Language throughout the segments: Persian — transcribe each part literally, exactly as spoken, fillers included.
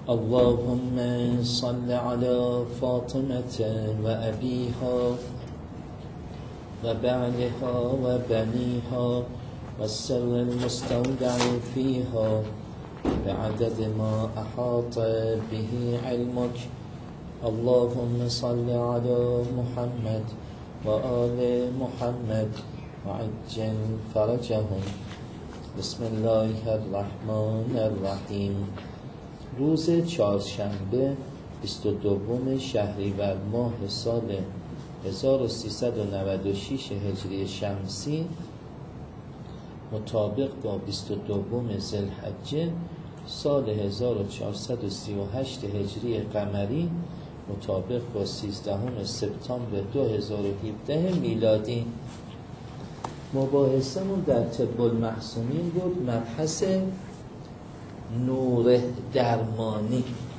اللهم صل على فاطمة وأبيها وبعلها وبنيها والسر المستودع فيها بعدد ما أحاط به علمك. اللهم صل على محمد وآل محمد وعجل فرجهم. بسم الله الرحمن الرحیم. روز چهارشنبه بیست و دوم شهریور ماه سال هزار و سیصد و نود و شش هجری شمسی مطابق با بیست و دوم ذوالحجه سال هزار و چهارصد و سی و هشت هجری قمری مطابق با سیزدهم سپتامبر دو هزار و هفده میلادی. مباحثمون در طب المحسونین بود، مبحث نور درمانی.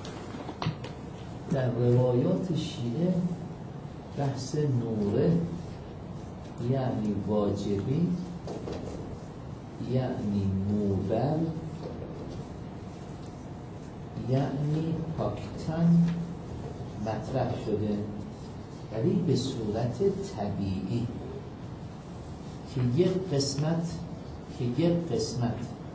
در روایات شیعه بحث نوره یعنی واجبی، یعنی موبل، یعنی پاکتن مطرح شده، ولی به صورت طبیعی که یک قسمت که یک قسمت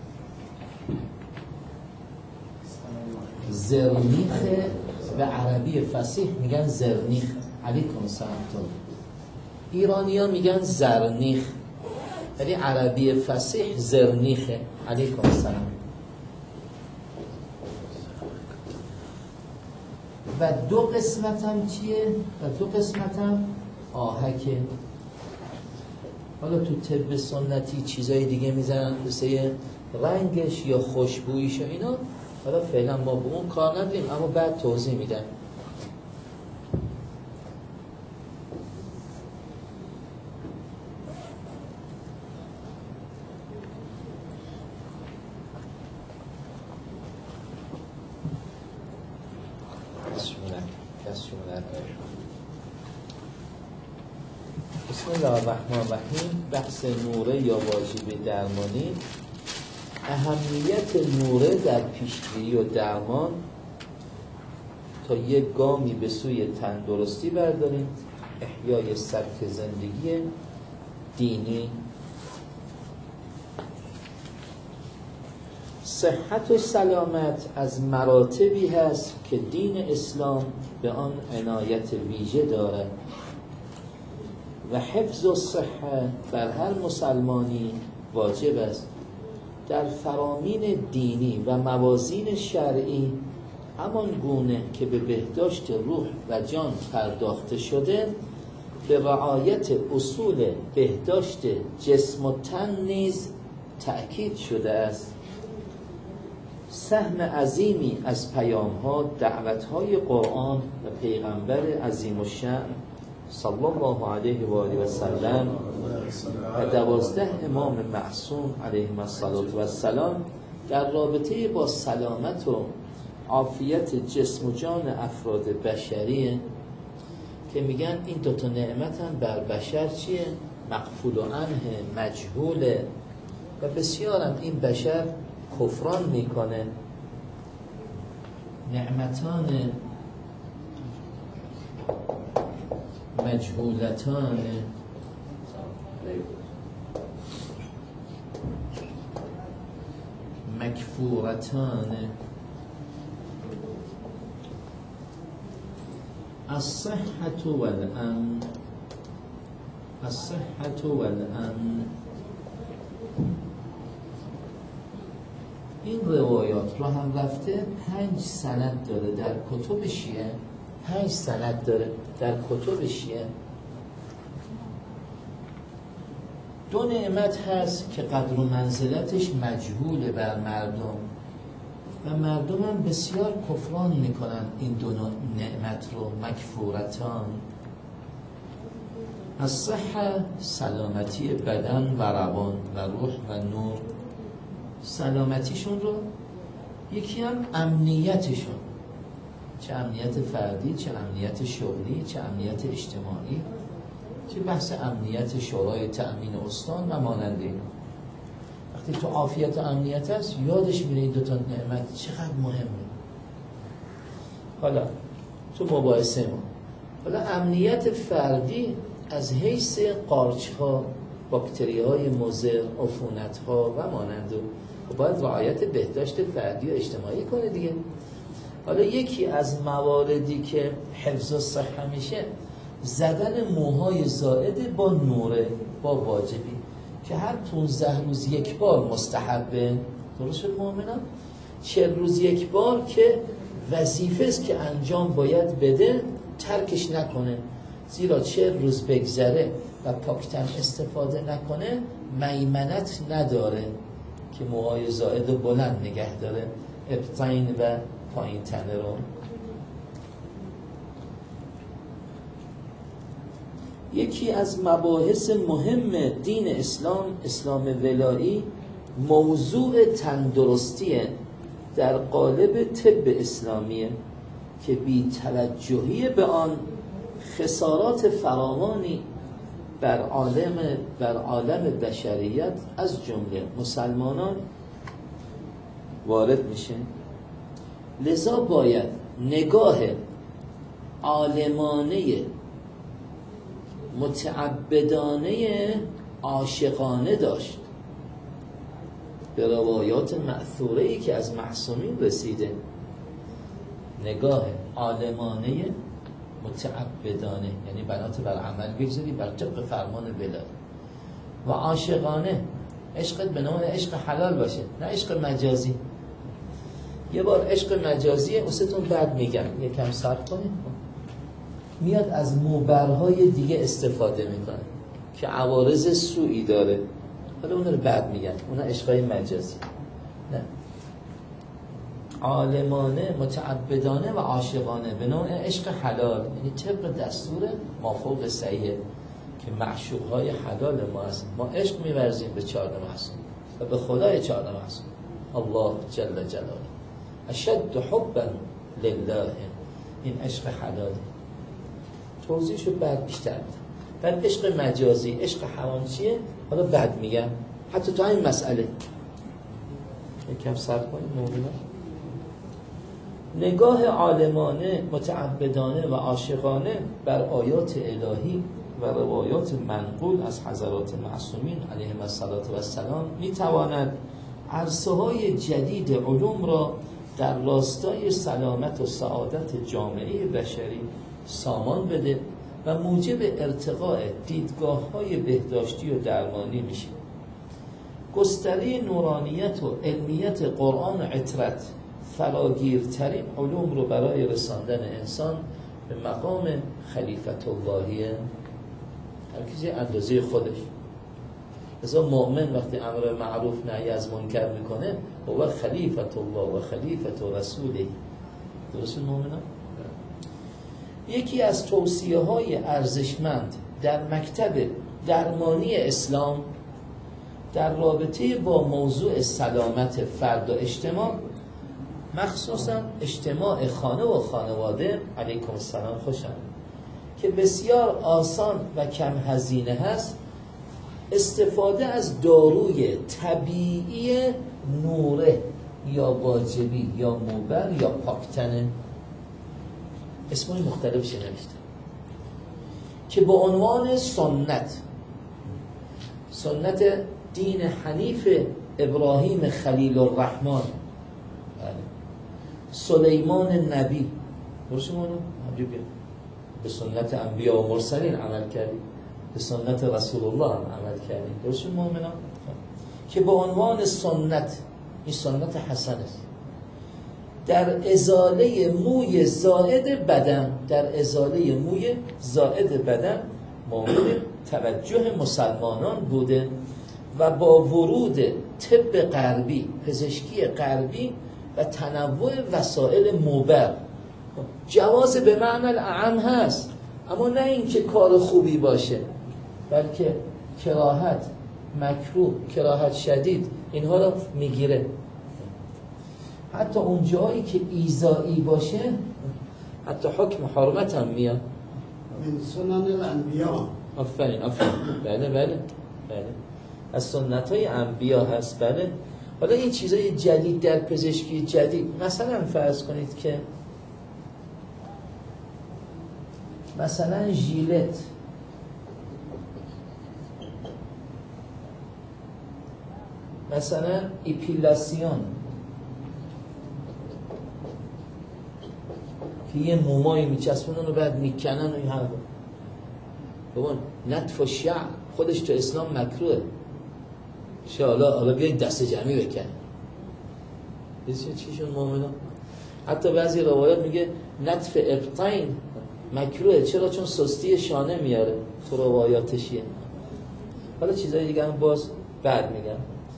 زرنیخ به عربی فصیح میگن زرنیخ، علیکم السلام. ایرانی ها میگن زرنیخ، ولی عربی فصیح زرنیخه. علیکم السلام. و دو قسمت هم چیه؟ و دو قسمت هم آهکه. حالا تو طب سنتی چیزای دیگه میزنن مثل رنگش یا خوشبویش و اینا، حالا فعلا ما به اون کار نداریم، اما بعد توضیح میدم. بسم الله الرحمن الرحیم. بحث نوره یا واجب درمانی. اهمیت نوره در پیشگیری و درمان تا یک گامی به سوی تندرستی برداریم، احیای سبک زندگی دینی. صحت و سلامت از مراتبی هست که دین اسلام به آن عنایت ویژه دارد و حفظ الصحه بر هر مسلمانی واجب است. در فرامین دینی و موازین شرعی همان گونه که به بهداشت روح و جان پرداخته شده، به رعایت اصول بهداشت جسم و تن نیز تأکید شده است. سهم عظیمی از پیام‌ها، دعوت‌های قرآن و پیغمبر عظیم الشأن صلی الله علیه و آله و سلم و دوازده امام معصوم علیهم السلام در رابطه با سلامت و عافیت جسم و جان افراد بشریه که میگن این دوتا نعمت هم بر بشر چیه؟ مغفول و عنه، مجهوله و بسیارم این بشر کفران میکنه. نعمتان مجهولتان مکفورتان. الصحة والأمن، الصحة والأمن. این روایات رو هم رفته پنج سند داره در کتب شیعه، پنج سند داره در کتب شیعه. دو نعمت هست که قدر و منزلتش مجهوله بر مردم و مردم هم بسیار کفران میکنن این دو نعمت رو. مکفورتان. از صحه سلامتی بدن و روان و روح و نور، سلامتیشون رو، یکی هم امنیتشون، چه امنیت فردی، چه امنیت شغلی، چه امنیت اجتماعی، چه بحث امنیت شورای تأمین استان و مانند اینا. وقتی تو عافیت و امنیت هست یادش میره این دوتا نعمت چقدر مهمه. حالا تو مباحثه ما حالا امنیت فردی از حیث قارچ‌ها، باکتری‌های مضر، عفونت‌ها و مانند و باید رعایت بهداشت فردی و اجتماعی کنه دیگه. حالا یکی از مواردی که حفظ الصحه میشه زدن موهای زائد با نوره، با واجبی که هر پونزده روز یک بار مستحبه. درست شد مؤمنان؟ چهل روز یک بار که وظیفه است که انجام باید بده ترکش نکنه، زیرا چهل روز بگذره و پاکتن استفاده نکنه میمنت نداره که موهای زائد و بلند نگه داره، ابطین و پایین تنه رو. یکی از مباحث مهم دین اسلام، اسلام ولایی، موضوع تندرستیه در قالب طب اسلامیه که بی توجهی به آن خسارات فراوانی بر عالم بر عالم بشریت از جمله مسلمانان وارد میشه. لذا باید نگاه عالمانه متعبدانه عاشقانه داشت به روایات مأثوره‌ای که از معصومین رسیده. نگاه عالمانه متعبدانه یعنی بنات بر عمل بگذاری بر طبق فرمان ولایی، و عاشقانه عشقت به نوع عشق حلال باشه نه عشق مجازی. یه بار عشق مجازیه اوستون بعد میگم یکم صبر کنید، میاد از موبرهای دیگه استفاده میکنه که عوارض سوئی داره، حالا اون رو بعد میگن اونا عشقای مجازی. نه، عالمانه متعبدانه و عاشقانه به نوع عشق حلال، یعنی طبق دستور مافوق صحیحه که معشوقهای حلال ما هست. ما عشق می‌ورزیم به چهارده معصوم و به خدای چهارده معصوم، الله جل جلاله. اشد حبا لله، این عشق حلاله. توضیحشو بعد بیشتر میدم. بعد عشق مجازی، عشق حرام چیه؟ حالا بعد میگم، حتی تو این مسئله یکم صبر کنید. مولانا نگاه عالمانه متعبدانه و عاشقانه بر آیات الهی و روایات منقول از حضرات معصومین علیهم الصلاة و السلام میتواند عرصه‌های جدید علوم را در راستای سلامت و سعادت جامعه بشری سامان بده و موجب ارتقاء دیدگاه‌های بهداشتی و درمانی میشه. گستره نورانیت و علمیت قرآن و عطرت فراگیرترین علوم رو برای رساندن انسان به مقام خلیفت اللهیه، هر کسی اندازه خودش. لذا مؤمن وقتی امر معروف نهی از منکر میکنه هو خلیفت الله و خلیفت رسوله. درست مؤمنان؟ یکی از توصیه های ارزشمند در مکتب درمانی اسلام در رابطه با موضوع سلامت فرد و اجتماع، مخصوصا اجتماع خانه و خانواده، علیکم السلام خوشم، که بسیار آسان و کم هزینه هست، استفاده از داروی طبیعی نوره یا واجبی یا موبر یا پاکتنه، اسمای مختلف شنوشته، که به عنوان سنت سنت دین حنیف ابراهیم خلیل الرحمن، سلیمان نبی، درست مونو همجور بیم، به سنت انبیاء و مرسلین عمل کردی، به سنت رسول الله هم عمل کردی، درست مؤمنان، که به عنوان سنت، این سنت حسن است، در ازاله موی زائد بدن، در ازاله موی زائد بدن مورد توجه مسلمانان بوده و با ورود طب غربی، پزشکی غربی و تنوع وسایل موبر، جواز به معنی الاعم هست، اما نه این که کار خوبی باشه، بلکه کراهت، مکروه، کراهت شدید اینها رو میگیره. حتی اون جایی که ایذایی باشه حتی حکم حرمت هم میاد. من سنن الانبیاء. آفرین آفرین بله بله بله از سنت های انبیا هست. بله. حالا این چیزای جدید در پزشکی جدید، مثلا فرض کنید که مثلا ژیلت، مثلا اپیلاسیون که یه مومایی میچسبونن و بعد میکنن و این حرفا. ببین نتف و شعر خودش تو اسلام مکروه. حالا حالا بیاید دست جمعی بکن. بسید چیشون مؤمنان؟ حتی بعضی روایات میگه نتف ابطین مکروه. چرا؟ چون سستی شانه میاره تو روایاتشیه. حالا چیزای دیگه هم باز بعد میگم،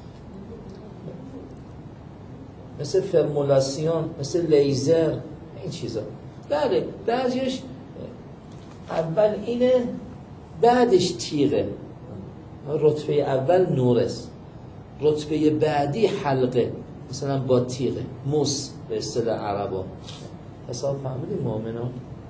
مثل فرمولاسیون، مثل لیزر، این چیزا. بله بعضیش اول اینه بعدش تیغه. رتبه اول نورس، رتبه بعدی حلقه، مثلا با تیغه، موس به اصطلاح عربا. حساب فهمیدیم مؤمنان؟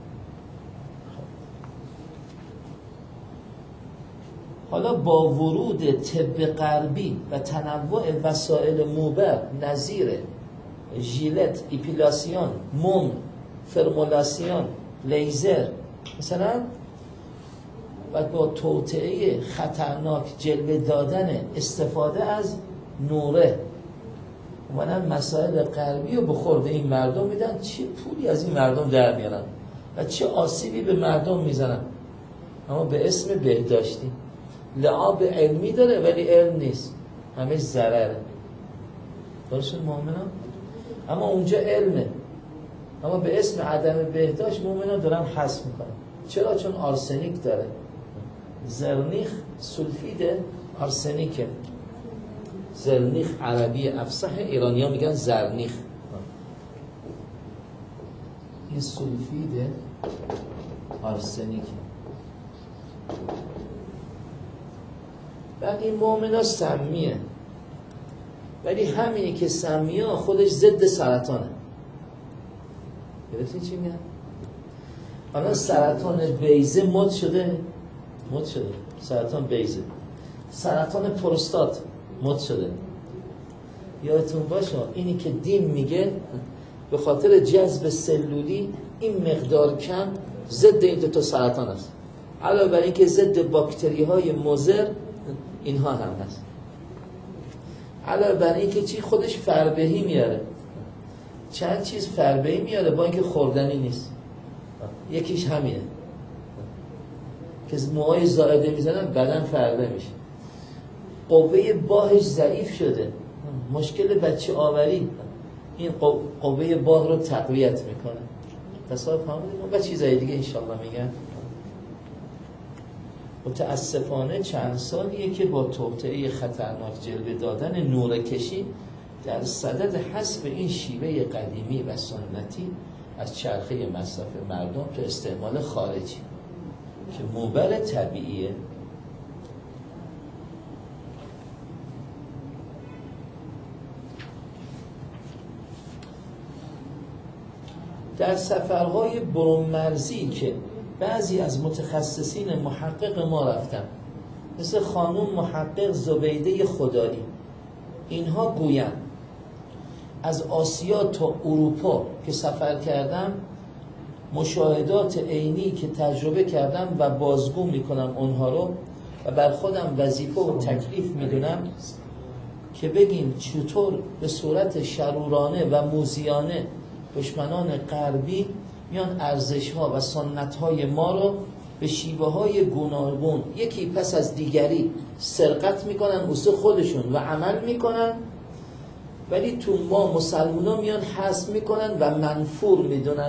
حالا با ورود طب غربی و تنوع وسایل موبر نظیر ژیلت، اپیلاسیون، موم، فرمولاسیون، لیزر مثلا، و با توطئه خطرناک جلوه دادن استفاده از نوره اومدن مسائل غربی رو به خورد این مردم میدن، چه پولی از این مردم در میارن و چه آسیبی به مردم میزنن، اما به اسم بهداشتی. لعاب علمی داره ولی علم نیست، همه ضرره. درست مؤمنان؟ اما اونجا علمه، اما به اسم عدم بهداشت مؤمنان دارن حذف میکنن. چرا؟ چون آرسنیک داره. زرنیخ سولفید آرسنیکه. زرنیخ عربی افصح، ایرانی ها میگن زرنیخ. این سولفید آرسنیکه. بعد این مؤمن ها سمیه، ولی همینی که سمیه خودش ضد سرطانه. گرفتین چی میگن؟ الان سرطان بیضه مد شده، مد شده سرطان بیضه. سرطان پروستات مد شده. یادتون باشه اینی که دین میگه به خاطر جذب سلولی این مقدار کم ضد این دو تا سرطان است، علاوه بر این که ضد باکتری های مضر اینها هم هست، علاوه بر این که چی خودش فربهی میاره. چند چیز فربهی میاره با اینکه خوردنی نیست. یکیش همینه که موهای زائده میزنن بدن فربه میشه. قوه باهش ضعیف شده، مشکل بچه آوری این قوه باه رو تقویت میکنه. تصاحب فهمیدیم و چیزای دیگه انشالله میگن. متاسفانه چند سالیه که با توطئه خطرناک جلوه دادن نور کشی در صدد حذف این شیوه قدیمی و سنتی از چرخه مصرف مردم تو استعمال خارجی که موبر طبیعیه. در سفرهای برون‌مرزی که بعضی از متخصصین محقق ما رفتن، مثل خانم محقق زبیده خدایی، اینها گویند از آسیا تا اروپا که سفر کردم، مشاهدات عینی که تجربه کردم و بازگو میکنم اونها رو و بر خودم وظیفه و تکلیف میدونم که بگیم چطور به صورت شرورانه و موذیانه دشمنان غربی میان ارزش‌ها و سنت‌های ما رو به شیوه‌های گوناگون یکی پس از دیگری سرقت میکنن واسه خودشون و عمل میکنن، ولی تو ما مسلمان‌ها میان حذف میکنن و منفور میدونن.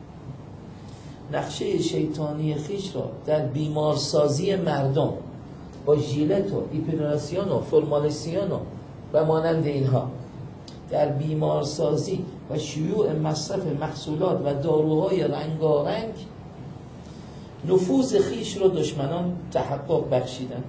نقشه شیطانی خیش را در بیمارسازی مردم با ژیلت و اپیلاسیون و فرمالسیون و مانند اینها در بیمارسازی و شیوع مصرف محصولات و داروهای رنگارنگ نفوذ خیش رو دشمنان تحقق بخشیدن.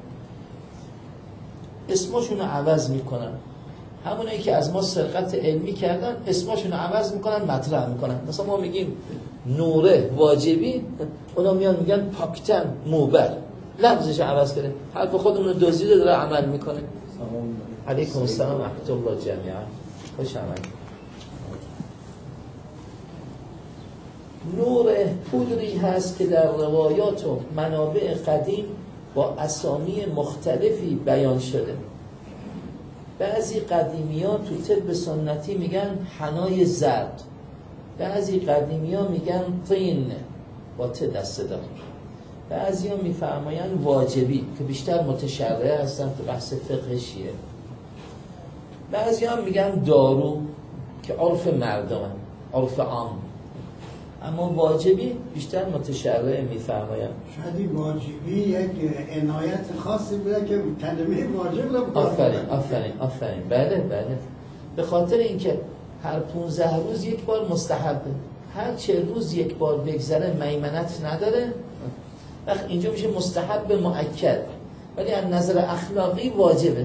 اسمشون رو عوض میکنن، همونایی که از ما سرقت علمی کردن اسمشون رو عوض میکنن، مطرح میکنن. مثلا ما میگیم نوره واجبی، اونا میان میگن پاکتن موبر، لفظش عوض کرده، حرف خودمون رو دزدیده داره عمل میکنه. علیکم السلام و رحمت الله جمیعا. خوش آمدید. نور پودری هست که در روایات و منابع قدیم با اسامی مختلفی بیان شده. بعضی قدیمی ها تو طب سنتی میگن حنای زرد، بعضی قدیمی ها میگن طین با ت دسته دار، بعضی ها میفرماین واجبی که بیشتر متشرعه هستن تو بحث فقه شیعه، بعضی ها میگن دارو که عرف مردم، عرف عام، اما واجبی بیشتر متشرعه میفرماین. شاید این واجبی یک عنایت خاصی بوده که کلمه واجب رو بکنه. آفرین آفرین آفرین بله بله، به خاطر اینکه هر پونزده روز یک بار مستحبه، هر چه روز یک بار بگذره میمنت نداره، وقت اینجا میشه مستحب مؤکد، ولی از نظر اخلاقی واجبه.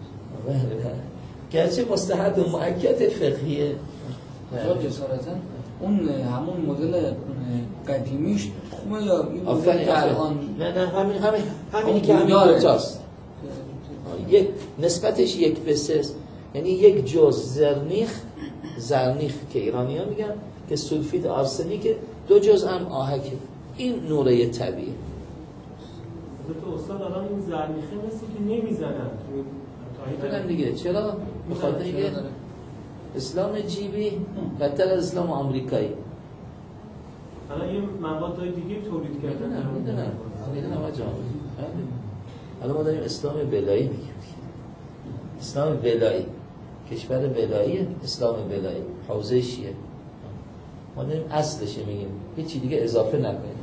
گرچه مستحب مؤکد فقهیه. جسارتا اون همون مدل قدیمیش خوبه یا این مدل که الان؟ نه نه همین همین همینی که همین دوتاست، یک نسبتش یک به سه، یعنی یک جز زرنیخ، زرنیخ که ایرانی ها میگن که سولفید آرسنیک، دو جز هم آهکه، این نوره طبیعی. تو استاد الان این زرنیخه مثل که نمیزنن بدن دیگه، چرا؟ بخاطر اینکه اسلام جیبی بدتر از اسلام آمریکایی. الان یه موادهای دیگه تولید کردن. میدونم میدونم میدونم آجا. الان ما داریم اسلام ولایی میگیم، اسلام ولایی، کشور ولایی، اسلام ولایی، حوزه شیعه، ما داریم اصلشه میگیم، هیچی دیگه اضافه نکنیم.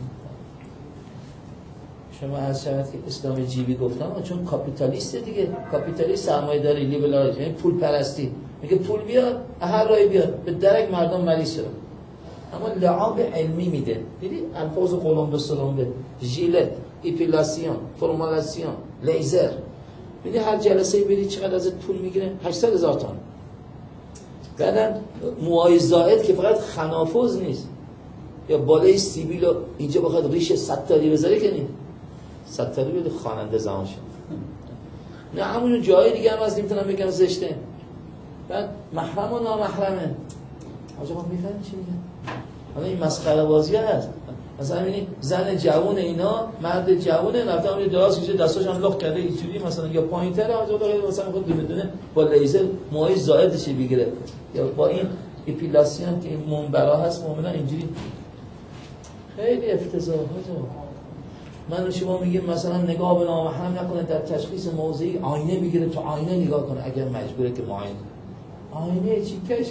شما از شما که اسلام جیبی گفتم چون کاپیتالیسته دیگه، کاپیتالیست سرمایه داری، لیبرالیسم، یعنی پول پرستی، میگه پول بیاد هر رای بیاد، به درک مردم مریض شدن، اما لعاب علمی میده. دیدی الفاظ قلمبه سلمبه، ژیلت، اپیلاسیون، فرمالاسیون، لیزر، میدی هر جلسه بری چقدر ازت پول میگیره؟ هشتصد هزار تومان. بعدن موهای زائد که فقط خنافوز نیست، یا بالای سیبیل رو اینجا بخواد ریش ستاری بذاره که نیست، ستاری بده خواننده زمان شد. نه همون جای دیگه هم از نمیتونم بگم زشته. بعد محرم و نامحرمه، آجا ما میفهمیم چی میگن؟ حالا این مسخره بازی هست. مثلا ببینید زن جوون اینا، مرد جوونه رفته همین دراز کشه دستاش هم لخت کرده اینجوری مثلا، یا پایین‌تره آجا داره مثلا خود دونه دونه با لیزر موهای زائدش بگیره، یا با این اپیلاسیون که این منبرا هست معمولا اینجوری. خیلی افتضاح آجا. من و شما میگیم مثلا نگاه به نامحرم نکنه، در تشخیص موضعی آینه بگیره، تو آینه نگاه کنه اگر مجبوره که معاینه. آینه چی کش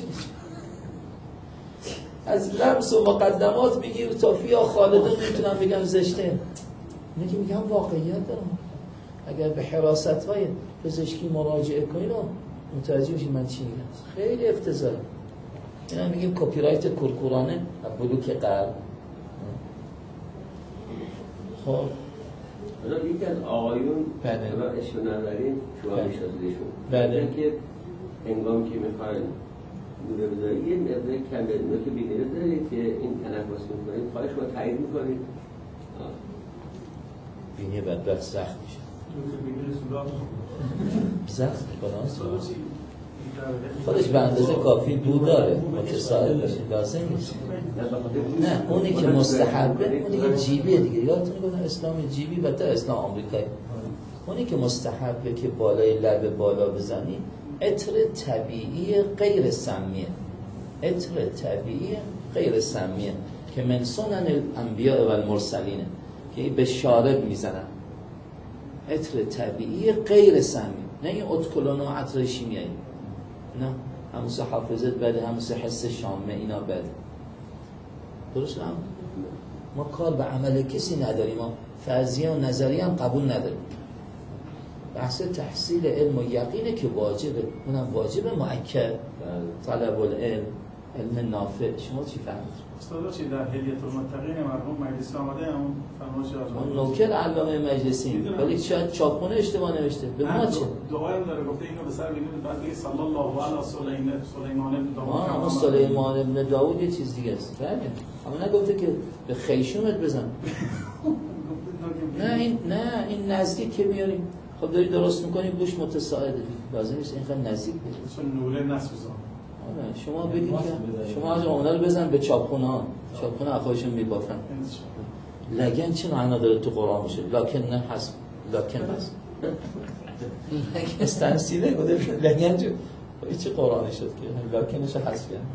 از لمس و مقدمات بگیر تا فیا خالده میتونم بگم زشته. اینه که میگم واقعیت دارم. اگر به حراست های پزشکی مراجعه کنید متوجه میشید من چی میگم. خیلی افتضاحه. اینا میگیم کپی رایت کورکورانه و بلوک قلب. خب حالا یکی از آقایون و اشو نداریم شما میشناسیدشون، بله که انگام که میخواین دوره بذاری یه مقدار کم بدونه که بیدیره دارید که این تنفس میکنید، خواهش با تایید میکنید بینی بدبخت سخت میشه. سخت کنم خودش به اندازه کافی بود داره، متساعد باشه، لازم نیست. نه اونی که مستحبه اونی که جیبیه دیگه، یادتون میگم اسلام جیبی بدتر اسلام آمریکایی. اونی که مستحبه که بالای لب بالا بزنی عطر طبیعی غیر سمیه، عطر طبیعی غیر سمیه که من سنن الانبیاء و المرسلینه که به شارب میزنن، عطر طبیعی غیر سمی، نه این اتکلون و عطر شیمیایی، نه هموس حافظت بده، هموس حس شامه اینا بده. درست هم ما کار به عمل کسی نداریم، ما فرضیه و نظریه هم قبول نداریم. بحث تحصیل علم و یقینه که واجبه، اونم واجب مؤکد، طلب العلم، علم نافع. شما چی فهمید؟ استاد چی در هدیه المتقین مرحوم مجلسی آمده همون فرمایش اون نوکر علامه مجلسی، ولی شاید چاپخونه اشتباه نوشته. به ما چه؟ دعایی هم داره گفته اینو به سر بگیرید بعد بگید صلی الله علی سلیمان سلیمان ابن داوود. آه اما سلیمان ابن داوود یه چیز دیگه است. بله. اما نگفته که به خیشومت بزن. نه این نه این نزدیک که میاریم. خب داری درست میکنی بوش متساعده، لازم نیست اینقدر نزدیک بری. چون نوره نسوزان. شما بگید که شما از اونا رو بزن به چاپخونه ها، چاپخونه ها خودشون میبافن. لگن چه معنا داره تو قرآن باشه؟ لکن نه هست، لکن هست استنسیله بوده لگن جو چه قرآنی شد که لکنش هست کرد.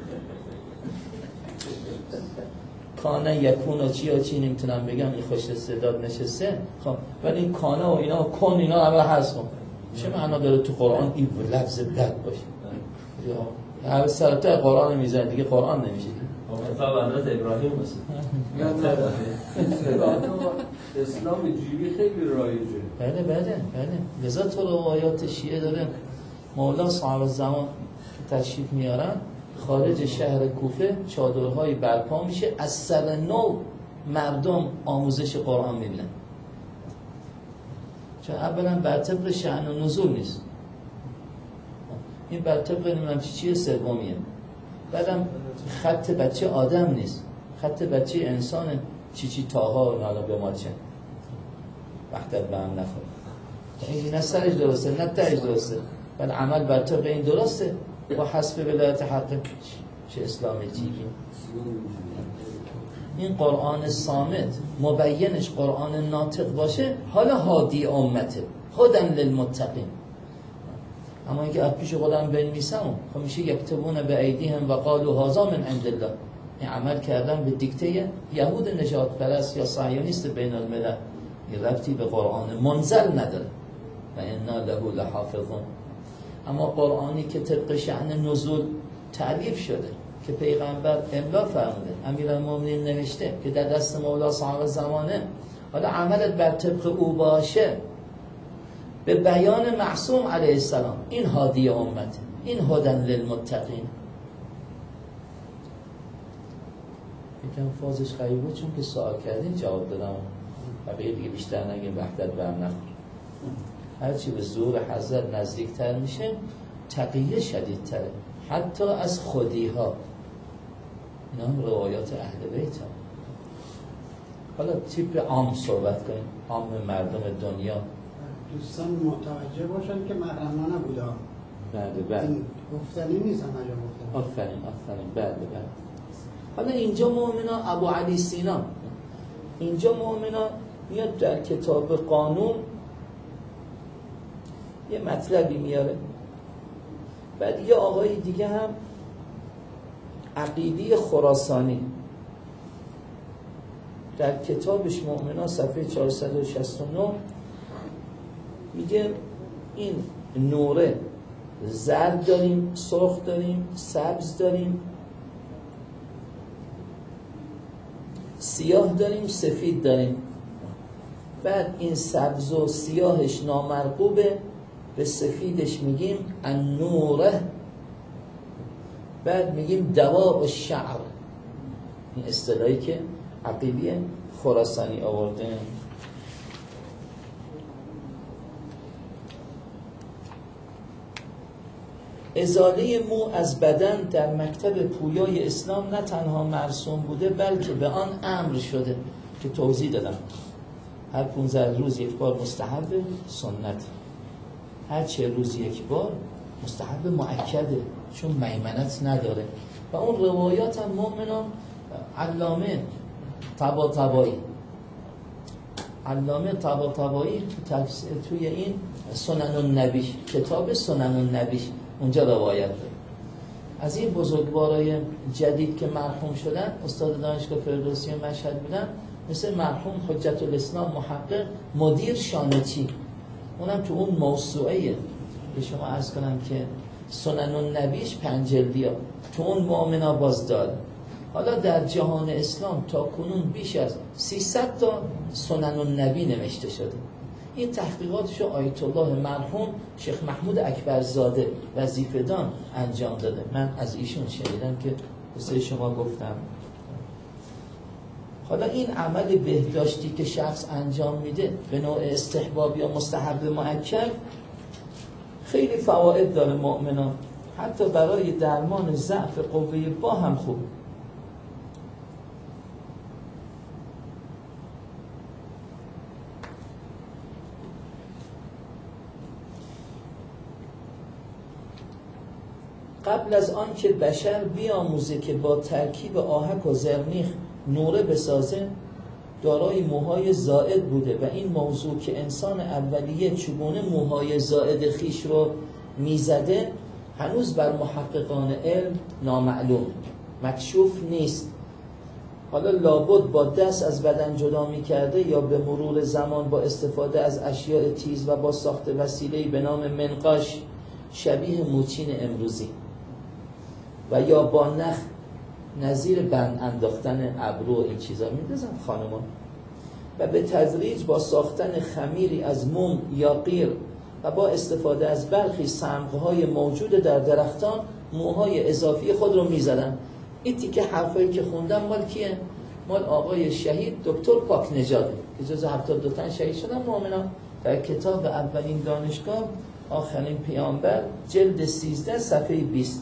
کانه یکون و چی و چی نمیتونم بگم، این خوش استعداد نشسته. خب ولی این کانه و اینا کن اینا همه هست. کن چه معنا داره تو قرآن این لفظ بد باشه؟ هر سرطه قرآن میزن دیگه قرآن نمیشه. کتاب حضرت ابراهیم باشه. اسلام جیبی خیلی رایجه. بله بله بله. لذا تو روایات شیعه داره مولا صاحب الزمان تشریف میارن خارج شهر کوفه چادرهای برپا میشه، از سر نو مردم آموزش قرآن میبینن، چون اولا بر طبق شأن و نزول نیست، این بر طبق نمیدونم چی چیه سومیه، بعدم خط بچه آدم نیست، خط بچه انسانه، چی چی تاها و نالا به ما چه وقتت به هم نخور، این نه سرش درسته نه تهش درسته، ولی عمل بر طبق این درسته با حسب ولایت حق. چه اسلام جیگی این قرآن صامت مبینش قرآن ناطق باشه، حالا هادی امته هدن للمتقین. اما اینکه از پیش خودم بنویسم خب میشه یکتبون به ایدیهم و قالوا هذا من عند الله، این عمل کردن به دیکته یهود نجات پرست یا صهیونیست بین الملل، این ربطی به قرآن منزل نداره. و انا له لحافظون. اما قرآنی که طبق شأن نزول تعریف شده که پیغمبر املا فرموده، امیرالمومنین نوشته که در دست مولا صاحب زمانه، حالا عملت بر طبق او باشه به بیان معصوم علیه السلام، این هادی امت، این هدن للمتقین. یکم فازش خیلی چون که سوال کردین جواب دادم و بگه دیگه بیشتر نگیم وحدت برم نخور. هرچی به ظهور حضرت نزدیکتر میشه تقیه شدیدتره، حتی از خودی ها. اینا هم روایات اهل بیت ها. حالا تیپ عام صحبت کنیم، عام مردم دنیا. دوستان متوجه باشن که محرمانه بوده. بله بله. این گفتنی نیست هم اجا گفتنی. آفرین آفرین بله بله. حالا اینجا مؤمنا ابو علی سینا، اینجا مؤمنا میاد در کتاب قانون یه مطلبی میاره، بعد یه آقای دیگه هم عقیدی خراسانی در کتابش مؤمنا صفحه چهارصد و شصت و نه میگه این نوره زرد داریم، سرخ داریم، سبز داریم، سیاه داریم، سفید داریم. بعد این سبز و سیاهش نامرغوبه، به سفیدش میگیم النوره، بعد میگیم دواء الشعر. این اصطلاحی که عقیلی خراسانی آورده. ازاله مو از بدن در مکتب پویای اسلام نه تنها مرسوم بوده بلکه به آن امر شده که توضیح دادم. هر پونزده روز یک بار مستحب سنت، هر چه روز یک بار مستحب مؤکده چون میمنت نداره. و اون روایات هم مؤمنان علامه طباطبایی علامه طباطبایی توی این سنن النبی، کتاب سنن النبی، اونجا روایت داره از این بزرگوارای جدید که مرحوم شدن، استاد دانشگاه فردوسی مشهد بودن، مثل مرحوم حجت الاسلام محقق مدیر شانچی، اونم تو اون موسوعه به شما عرض کنم که سنن النبیش پنج جلدیه، تو اون مؤمنا باز داره. حالا در جهان اسلام تا کنون بیش از سیصد تا سنن النبی نوشته شده. این تحقیقاتشو آیت الله مرحوم شیخ محمود اکبرزاده وظیفه‌دان انجام داده. من از ایشون شنیدم که واسه شما گفتم. حالا این عمل بهداشتی که شخص انجام میده به نوع استحباب یا مستحب مؤکد خیلی فواید داره مؤمنان، حتی برای درمان ضعف قوه با هم خوب. قبل از آن که بشر بیاموزه که با ترکیب آهک و زرنیخ نوره بسازه دارای موهای زائد بوده و این موضوع که انسان اولیه چگونه موهای زائد خیش رو میزده هنوز بر محققان علم نامعلوم، مکشوف نیست. حالا لابد با دست از بدن جدا میکرده یا به مرور زمان با استفاده از اشیاء تیز و با ساخت وسیله‌ای به نام منقاش شبیه موچین امروزی و یا با نخ نظیر بند انداختن ابرو این چیزا میندازن خانمان و به تدریج با ساختن خمیری از موم یا قیر و با استفاده از برخی صمغ‌های موجود در درختان موهای اضافی خود رو میزدن. این تیکه حرفایی که خوندم مال کیه؟ مال آقای شهید دکتر پاک نژاده که جز هفتاد دو تن شهید شدن مؤمنان در کتاب اولین دانشگاه آخرین پیامبر جلد سیزده صفحه بیست.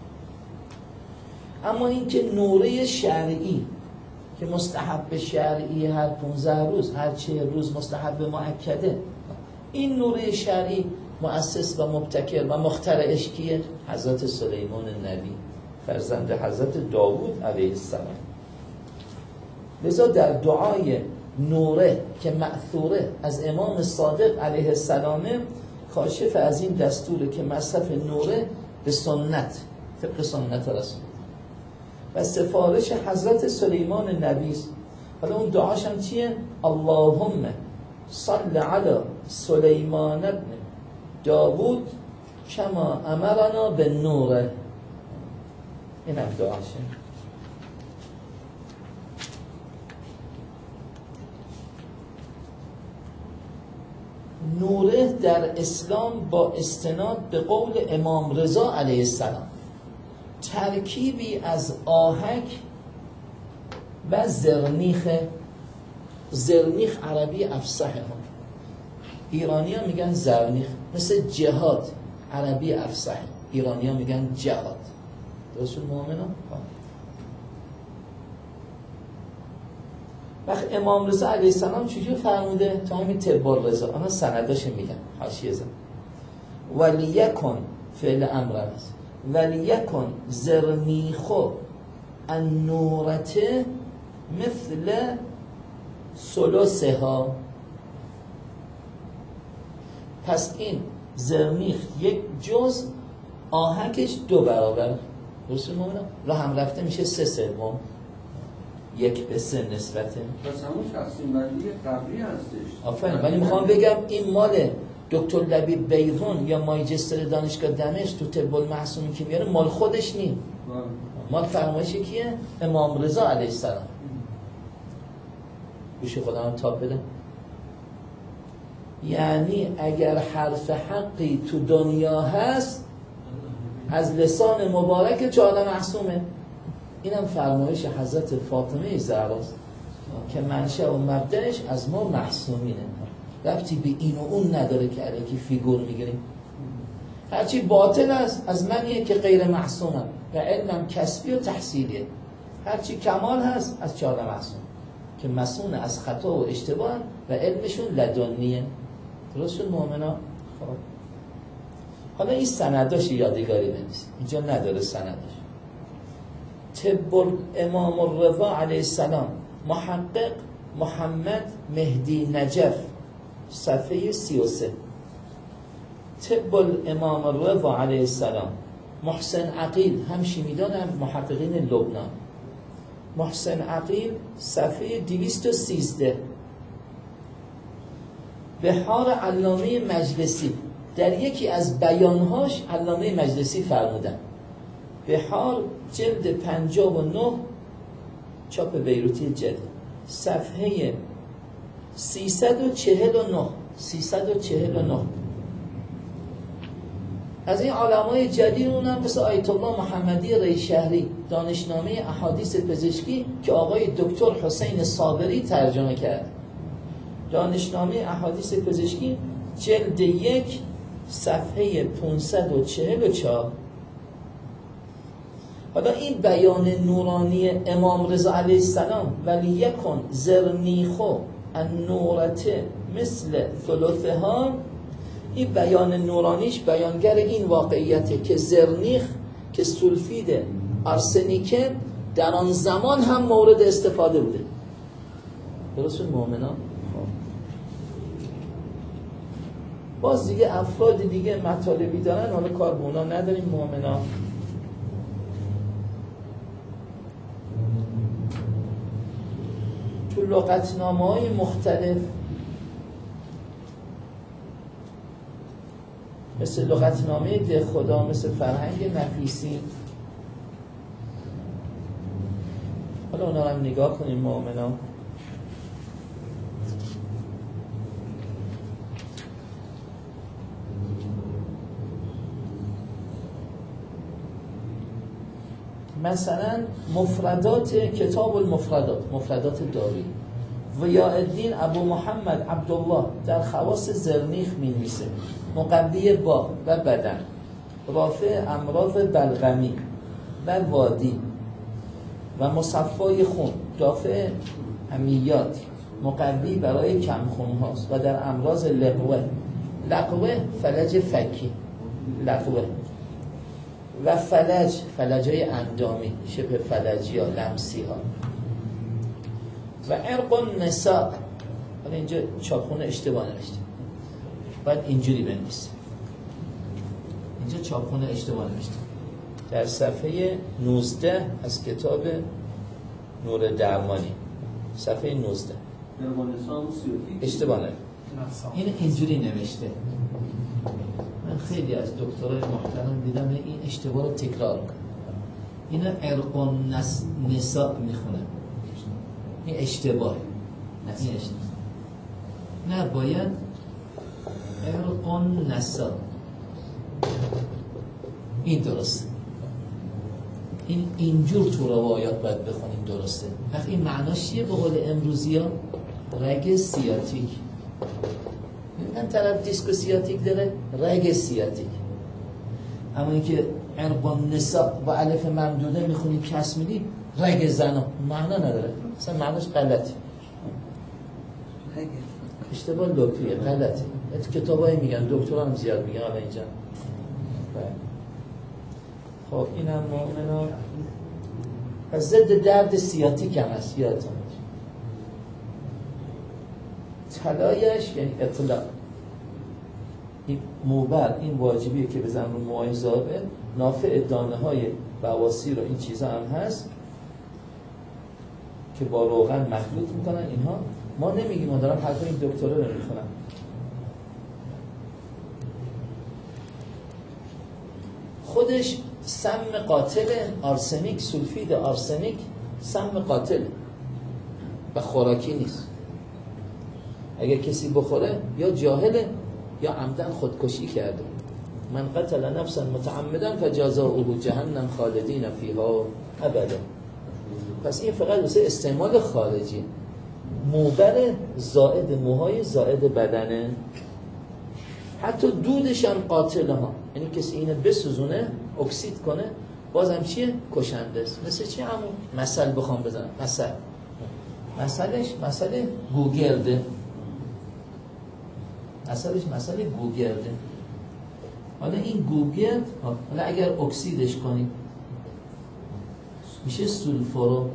اما این که نوره شرعی که مستحب شرعی هر پانزده روز هر چهل روز مستحب مؤکده، این نوره شرعی مؤسس و مبتکر و مخترعش کیه؟ حضرت سلیمان نبی فرزند حضرت داوود علیه السلام. لذا در دعای نوره که مأثوره از امام صادق علیه السلام کاشف از این دستوره که مصرف نوره به سنت طبق سنت رسول و سفارش حضرت سلیمان نبی. حالا اون دعاش هم چیه؟ اللهم صل علی سلیمان ابن داوود کما امرنا به نوره. این هم دعاشه. نوره در اسلام با استناد به قول امام رضا علیه السلام ترکیبی از آهک و زرنیخ. زرنیخ عربی افصحه هم، ایرانی ها میگن زرنیخ، مثل جهاد عربی افصحه، ایرانی ها میگن جهاد. رسول مؤمنان وقت امام رضا علیه السلام چجور فرموده؟ تا همین طب الرضا اما سنداش میگن حاشیه زن ولیکن فعل امر است ولیکن زرنیخو النورته مثل ثلثها. پس این زرنیخ یک جز، آهکش دو برابر. رسول مؤمنان را هم رفته میشه سه سوم، یک به سه نسبته. پس همون تقسیم بندی قبلی هستش. آفرین. ولی میخوام بگم این مال دکتر لبیب بیرون یا ماجستر دانشگاه دمشق تو طب المحسومی که میاره مال خودش نیم، مال فرمایش کیه؟ امام رضا علیه السلام. گوش خدا هم تاب بده. یعنی اگر حرف حقی تو دنیا هست از لسان مبارک چهار معصومه. اینم فرمایش حضرت فاطمه زهراست که منشأ و مبدأش از ما معصومینه، ربطی به این و اون نداره که الکی فیگور میگیریم. هرچی باطل است از منیه که غیر معصومم و علمم کسبی و تحصیلیه. هرچی کمال هست از چهار معصوم که مسئول از خطا و اشتباه و علمشون لدنیه. درست شد مؤمنا؟ خب حالا این سنداش یادگاری بنویسید، اینجا نداره سنداش. طب امام الرضا علیه السلام محقق محمد مهدی نجف صفحه سی و سه. طب امام الرضا علیه السلام محسن عقیل، هم شیمیدان هم محققین لبنان، محسن عقیل صفحه دویست و سیزده. بحار علامه مجلسی در یکی از بیانهاش علامه مجلسی فرمودن، بحار جلد پنجاه و نه چاپ بیروتی جدید صفحه سیصد و چهل و نه سیصد و چهل و نه. از این علمای جدید اونم مثل آیت الله محمدی ریشهری دانشنامه احادیث پزشکی که آقای دکتر حسین صابری ترجمه کرد، دانشنامه احادیث پزشکی جلد یک صفحه پانصد و چهل و چهار. حالا این بیان نورانی امام رضا علیه السلام ولی یکن زرنیخو النورته مثل ثلثها، این بیان نورانیش بیانگر این واقعیته که زرنیخ که سولفید آرسنیک در آن زمان هم مورد استفاده بوده. درست مؤمنان. باز دیگه افراد دیگه مطالبی دارن، حالا کار به اونا نداریم. مؤمنان تو لغتنامه‌های مختلف مثل لغتنامه ده خدا، مثل فرهنگ نفیسی، حالا اونا هم نگاه کنیم مؤمنان. مثلا مفردات کتاب المفردات، مفردات داوی و یا الدین ابو محمد عبدالله در خواص زرنیخ می نویسه مقوی با و بدن، رافع امراض بلغمی و وادی و مصفای خون، دافع امیات، مقوی برای کمخون هاست و در امراض لقوه، لقوه فلج فکی، لقوه و فلج، فلجای اندامی شبه فلجی ها، لمسی ها و عرق النساء. حالا اینجا چاپخونه اشتباه نوشته، باید اینجوری بنویسه، اینجا چاپخونه اشتباه نوشته. در صفحه نوزده از کتاب نور درمانی، صفحه نوزده اشتباه نوشته، این اینجوری نوشته. من خیلی از دکترای محترم دیدم این اشتباه رو تکرار کنه، اینا عرق النساء میخونه، این اشتباه، نه این اشتباه، نه باید عرق النساء، این درسته. این اینجور تو روایات باید بخونیم، درسته. وقتی این معناش چیه به قول امروزی ها؟ رگ سیاتیک. این طرف دیسک سیاتیک داره، رگ سیاتیک. اما اینکه عرق النساء با الف ممدوده میخونی کس میدی، رگ زنا، معنا نداره، اصلا معناش غلطه، اشتباه لطفیه، غلطه. کتابایی میگن، دکتران هم زیاد میگن. حالا اینجا خب این هم مؤمنان و ضد درد سیاتیک هم هست، یادتون طلایش یعنی اطلاع. این موبر، این واجبیه که بزن رو موهای زابه، نافع دانه های بواسیر و این چیزا هم هست که با روغن مخلوط میکنن. اینها ما نمیگیم، ما دارم حرف این دکتره رو میخونم. خودش سم قاتل، آرسنیک، سولفید آرسنیک سم قاتل و خوراکی نیست. اگر کسی بخوره یا جاهله یا عمدن خودکشی کرده. من قتل نفسا متعمدا فجزاؤه جهنم خالدین فیها ابدا. پس این فقط واسه استعمال خارجی. موبر زائد موهای زائد بدنه، حتی دودش هم قاتله ها، یعنی کسی اینو بسوزونه اکسید کنه بازم چیه؟ کشنده است. مثل چی همون مثل بخوام بزنم، مثل مثلش مثل گوگرده، مثلش مثل گوگرده. حالا این گوگرد، حالا اگر اکسیدش کنیم میشه سولفورو،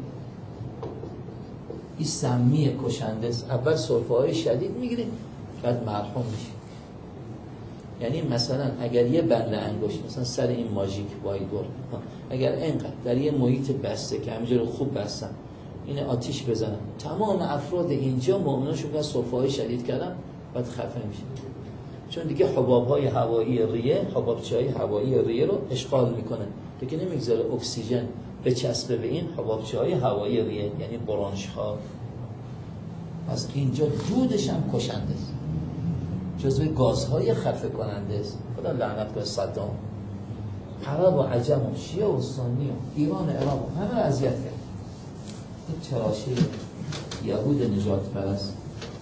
این سمی کشنده است. اول سلفاهای شدید میگیریم بعد مرحوم میشه. یعنی مثلا اگر یه بند انگشت مثلا سر این ماژیک وایدور، اگر اینقدر در یه محیط بسته که همینجوری خوب بستن این آتیش بزنن، تمام افراد اینجا مؤمناشون که سلفاهای شدید کردن بعد خفه میشه، چون دیگه حباب‌های هوایی ریه، حبابچه‌های هوایی ریه رو اشغال میکنه، دیگه نمیگذاره اکسیژن بچسبه به این حبابچه‌های هوایی ریه، یعنی برانش‌ها. پس اینجا دودش هم کشنده است، جزو گازهای خفه کننده است. خدا لعنت کنه صدام. عرب و عجم و شیعه و سنی و ایران و عراق همه رو اذیت کرد. این تراشه یهود نجات پرست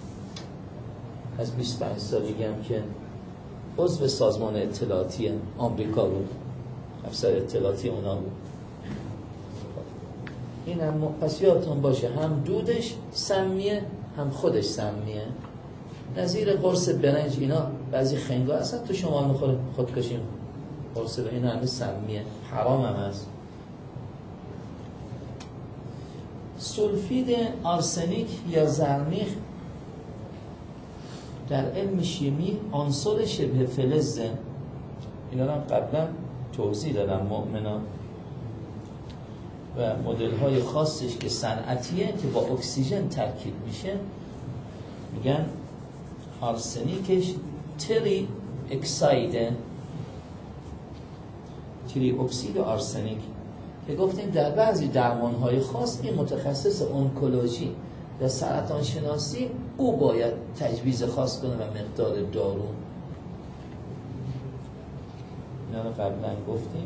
از بیست و پنج سالگی هم که عضو سازمان اطلاعاتی آمریکا بود، افسر اطلاعاتی اونا بود. این هم پس یادتون باشه، هم دودش سمیه هم خودش سمیه. نظیر قرص برنج اینا بعضی خنگا اصلا تو شمال میخوره خودکشی. قرص این همه سمیه، حرام هم هست. سولفید آرسنیک یا زرنیخ در علم شیمی عنصر شبه فلزه. اینا رو هم قبلا توضیح دادم مؤمنان، و مدل های خاصش که صنعتیه که با اکسیژن ترکیب میشه میگن آرسنیکش تری اکسایده، تری اکسید آرسنیک، که گفتیم در بعضی درمان های خاص این متخصص انکولوژی و سرطان شناسی او باید تجویز خاص کنه و مقدار دارو. اینا رو قبلا گفتیم.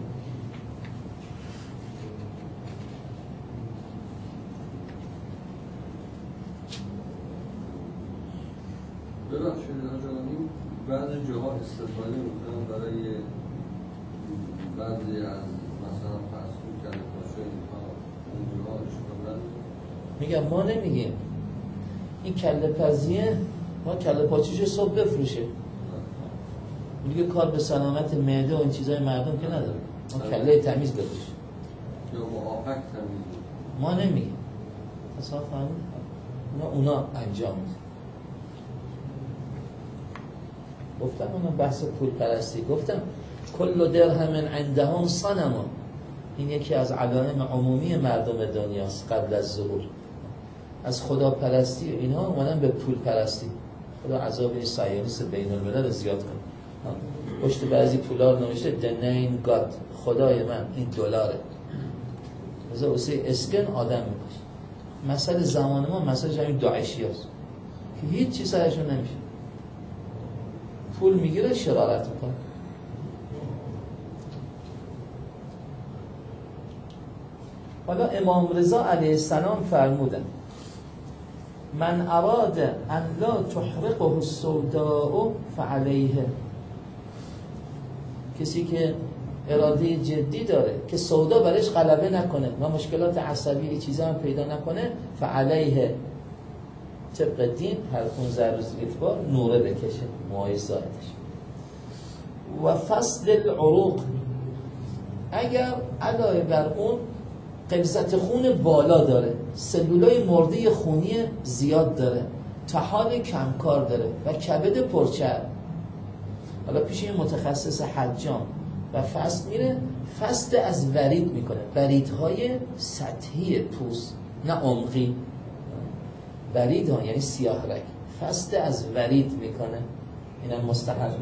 ببخشید آجانی بعضی جاها استفاده میکنن برای بعضی از مثلا فرسون کل پاشه اینها اون جاها اشکال میگم ما نمیگیم این کله پزیه ما کله پاچه‌شو صبح بفروشه، میگه کار به سلامت معده و این چیزای مردم که نداره، ما کله تمیز بفروشه یا معافک تمیز ما نمیگیم. اصلا فهمید اونا اونا انجام میده. گفتم اونم بحث پول پرستی، گفتم کل درهم عندهم صنم، این یکی از علائم عمومی مردم دنیاست قبل از ظهور. از خدا پرستی اینها اومدن به پول پرستی. خدا عذاب این سایونیست بین الملل زیاد کنه. پشت بعضی پولا رو نوشته the name God، خدای من این دلاره، مثلا واسه اسکن آدم میکشه. مسئله زمان ما مسئله همین داعشی هست که هیچ چیز سرشون نمیشه، پول میگیره شرارت میکنه. حالا امام رضا علیه السلام فرمودن من اراد ان لا تحرقه السوداء فعلیه، کسی که اراده جدی داره که سودا برش غلبه نکنه و مشکلات عصبی چیزا هم پیدا نکنه، فعلیه طبق دین هر پانزده روز یک بار نوره بکشه موهای زایدش. و فصل العروق، اگر علاوه بر اون قبضت خون بالا داره، سلولای مرده خونی زیاد داره، طحال کمکار داره و کبد پرچرب، حالا پیش این متخصص حجام و فست میره، فست از ورید میکنه، وریدهای سطحی پوست نه عمقی، ورید ها یعنی سیاه رگ، فست از ورید میکنه، اینم مستحب.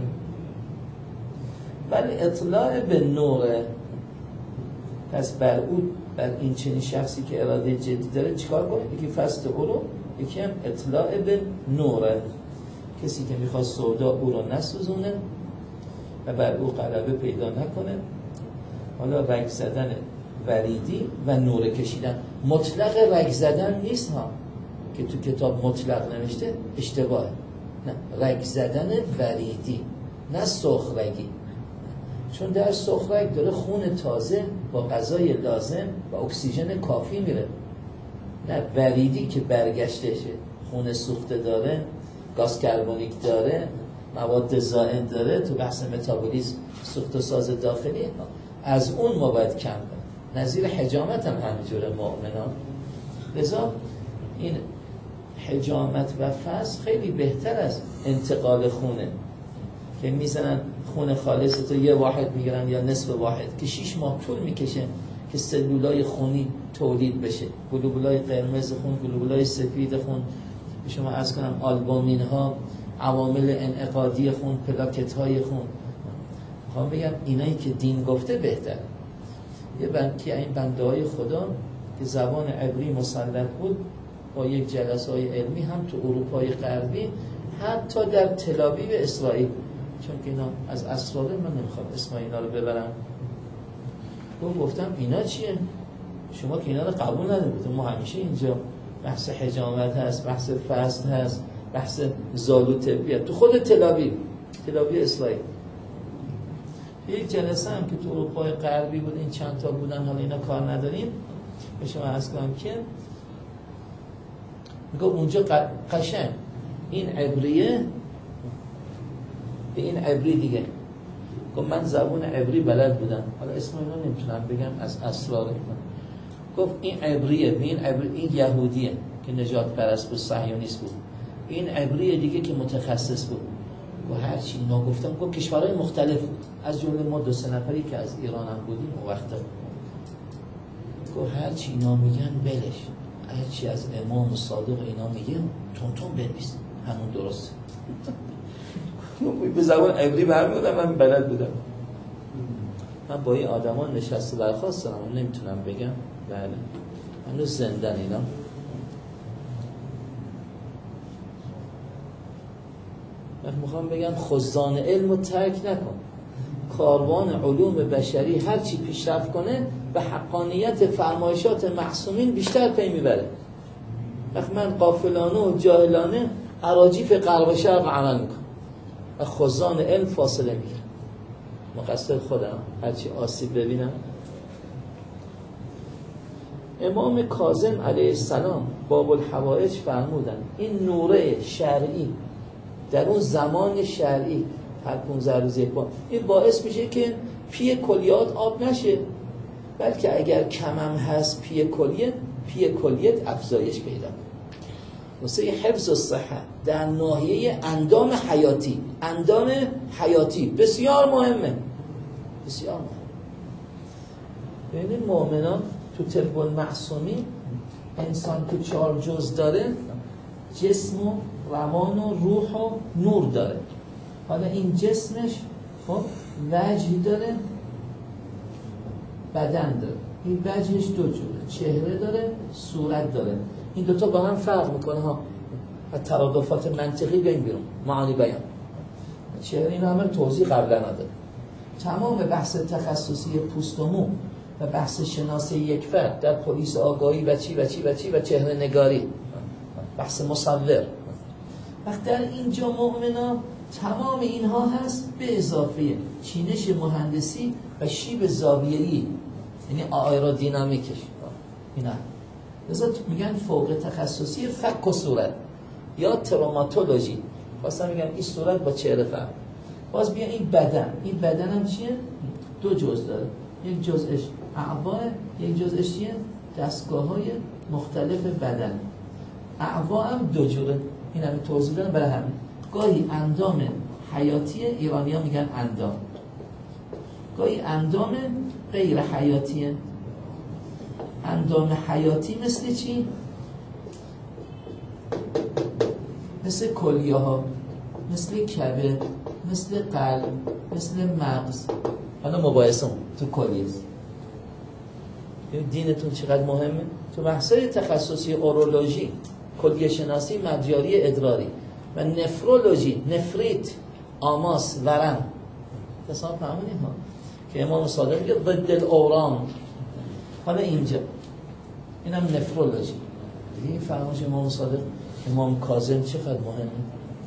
ولی اطلاع به نوره، پس بر او بر این چنین شخصی که اراده جدی داره چیکار کنه؟ یکی فست او رو، یکی هم اطلاع به نوره، کسی که میخواد سودا او رو نسوزونه و بر او غلبه پیدا نکنه. حالا رگ زدن وریدی و نوره کشیدن، مطلق رگ زدن نیست ها که تو کتاب مطلق نوشته، اشتباهه. نه، رگ زدن وریدی نه سرخرگی، چون در سرخرگ داره خون تازه با غذای لازم و اکسیژن کافی میره. نه، وریدی که برگشتشه، خون سوخته داره، گاز کربونیک داره، مواد زائد داره، تو بحث متابولیسم سوخت و ساز داخلی، از اون ما باید کم کنیم. نظیر حجامت هم همینجوره مؤمنان. لذا این حجامت و فصل خیلی بهتر از انتقال خونه که میزنن خون خالص تو یه واحد میگیرن یا نصف واحد که شیش ماه طول میکشه که سلولای خونی تولید بشه، گلوبولای قرمز خون، گلوبولای سفید خون، شما عرض کنم آلبومین ها، عوامل انعقادی خون، پلاکت های خون. میخوام بگم اینایی که دین گفته بهتر. یه بندی این بنده های خدا که زبان عبری مسلط بود با یک جلسه های علمی هم تو اروپای غربی، حتی در تل‌آویو اسرائیل، چون که اینا از اسرار من نمیخوام اسم اینا رو ببرم، گفت گفتم اینا چیه؟ شما که اینا رو قبول ندارید. ما همیشه اینجا بحث حجامت هست، بحث فصل هست، بحث زالو طبیعت تو خود تل‌آویو، تل‌آویو اسرائیل. یک جلسه هم که تو اروپای غربی بود، این چند تا بودن، حالا اینا کار نداریم، به شما عرض کنم که میگه اونجا قشنگ این عبریه به این عبری دیگه گفت من زبون عبری بلد بودم، حالا اسم اینو نمیتونم بگم از اسرار اینا. گفت این عبریه، این عبری، این یهودیه که نجات پرست بود، صهیونیست بود، این عبریه دیگه که متخصص بود. و هر چی اینا گفتم، گفت کشورهای مختلف بود، از جمله ما دو سه نفری که از ایران هم بودیم اون وقتا. گفت هر چی اینا میگن بلش، هر چی از امام صادق اینا میگه تون تون بنویس، همون درست. به زبان عبری برمی‌دادم، من بلد بودم. من با این آدمان نشسته درخواست دارم، نمیتونم بگم. بله هنوز زندن اینا. من میخوام بگم خزان علم رو ترک نکن. کاروان علوم بشری هر چی پیشرفت کنه به حقانیت فرمایشات معصومین بیشتر پی میبره. وقت من غافلانه و جاهلانه اراجیف غرب و شرق عمل میکنم و خزان علم فاصله میگیرم. مقصر خودم، هرچی آسیب ببینم. امام کاظم علیه السلام باب الحوائج فرمودن این نوره شرعی در اون زمان شرعی هر پانزده روز یک بار، این باعث میشه که پی کلیات آب نشه، بلکه اگر کمم هست پی کلیت، پی کلیت افزایش پیدا کنه. واسه حفظ الصحه در ناحیه اندام حیاتی، اندام حیاتی بسیار مهمه، بسیار مهمه. ببینید مؤمنان تو طب المعصومین انسان که چهار جز داره، جسم و روان و روح و نور داره. حالا این جسمش خب وجه داره، بدن داره. این وجهش دو جوره، چهره داره، صورت داره. این دوتا با هم فرق میکنه ها، از ترادفات منطقی بین بیرون، معانی بیان. چهره این همه توضیح قبلا نداره. تمام بحث تخصصی پوست و مو و بحث شناسی یک فرد در پلیس آگاهی و چی و چی و چی و چهره نگاری، بحث مصور. وقت در اینجا مؤمنا تمام اینها هست به اضافه چینش مهندسی و شیب زاویه‌ای، یعنی آیرودینامیکش. اینا لذا میگن فوق تخصصی فک و صورت یا تروماتولوژی. واسه میگن این صورت با چهره فرق. باز بیا این بدن، این بدن هم چیه؟ دو جزء داره. یک جزءش اعضاء، یک جزءش چیه؟ دستگاه‌های مختلف بدن. اعضا هم دو جوره. این همه توضیح دادن برای همین. گاهی اندام حیاتی، ایرانی ها میگن اندام، گاهی اندام غیر حیاتیه. اندام حیاتی مثل چی؟ مثل کلیه ها، مثل کبد، مثل قلب، مثل مغز. حالا مباحثم تو کلیه است. دینتون چقدر مهمه؟ تو بحثای تخصصی اورولوژی، کلیه شناسی، مجاری ادراری و نفرولوژی، نفریت، آماس، ورم، تصاب فهمونی ها که امام صادق میگه ضد الاورام. حالا اینجا اینم نفرولوژی. این فرمایش امام صادق، امام کاظم چقدر مهمه.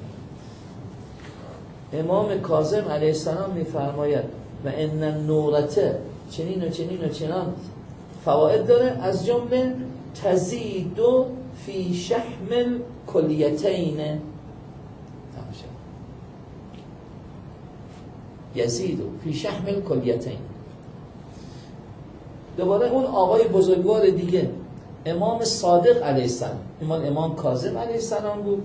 امام کاظم علیه السلام میفرماید و ان النورته چنین و چنین و چنان فواید داره، از جمله تزید فی شحم کلیتین، یزید فی شحم کلیتین. دوباره اون آقای بزرگوار دیگه امام صادق علیه السلام، ایمان امام کاظم علیه السلام بود.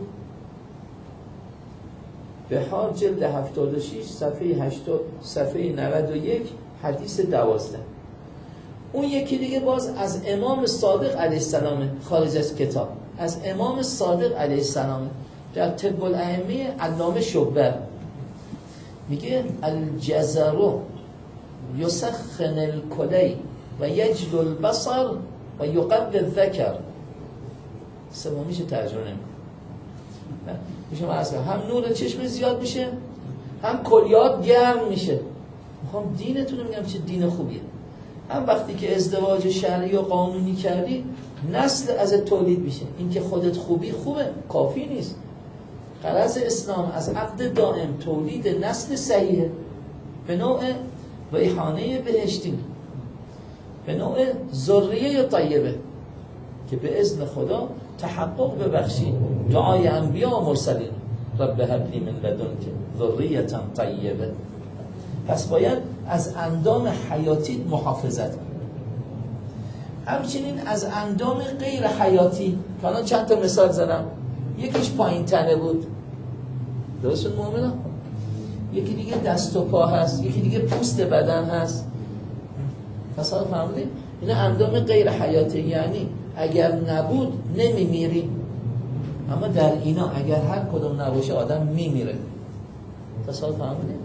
بهار جلد هفتاد و شش صفحه هشتاد صفحه نود و یک حدیث دوازده. اون یکی دیگه باز از امام صادق علیه السلام، خارج از کتاب، از امام صادق علیه السلام در طب الائمه علامه شبر میگه الجزر یسخن الکلی و یجل البصر و یقوی الذکر. سومیش ترجمه نمیکنه. میشه اصلا هم نور چشم زیاد میشه، هم کلیات گرم میشه. میخوام دینتون رو میگم چه دین خوبیه. هم وقتی که ازدواج شرعی و قانونی کردی نسل از تولید میشه. این که خودت خوبی خوبه، کافی نیست. غرض اسلام از عقد دائم تولید نسل صحیحه به نوع ریحانه بهشتی، به نوع ذریه طیبه که به اذن خدا تحقق ببخشید دعای انبیا و مرسلین رب هب لی من لدنک ذریة طیبه. پس باید از اندام حیاتی محافظت کنید. همچنین از اندام غیر حیاتی که الان چند تا مثال زدم، یکیش پایین تنه بود، درست شد مؤمنا؟ یکی دیگه دست و پا هست، یکی دیگه پوست بدن هست. مثلا فهمیدید؟ اینا اندام غیر حیاتی، یعنی اگر نبود نمیمیری، اما در اینا اگر هر کدوم نباشه آدم میمیره. مثلا فهمیدید؟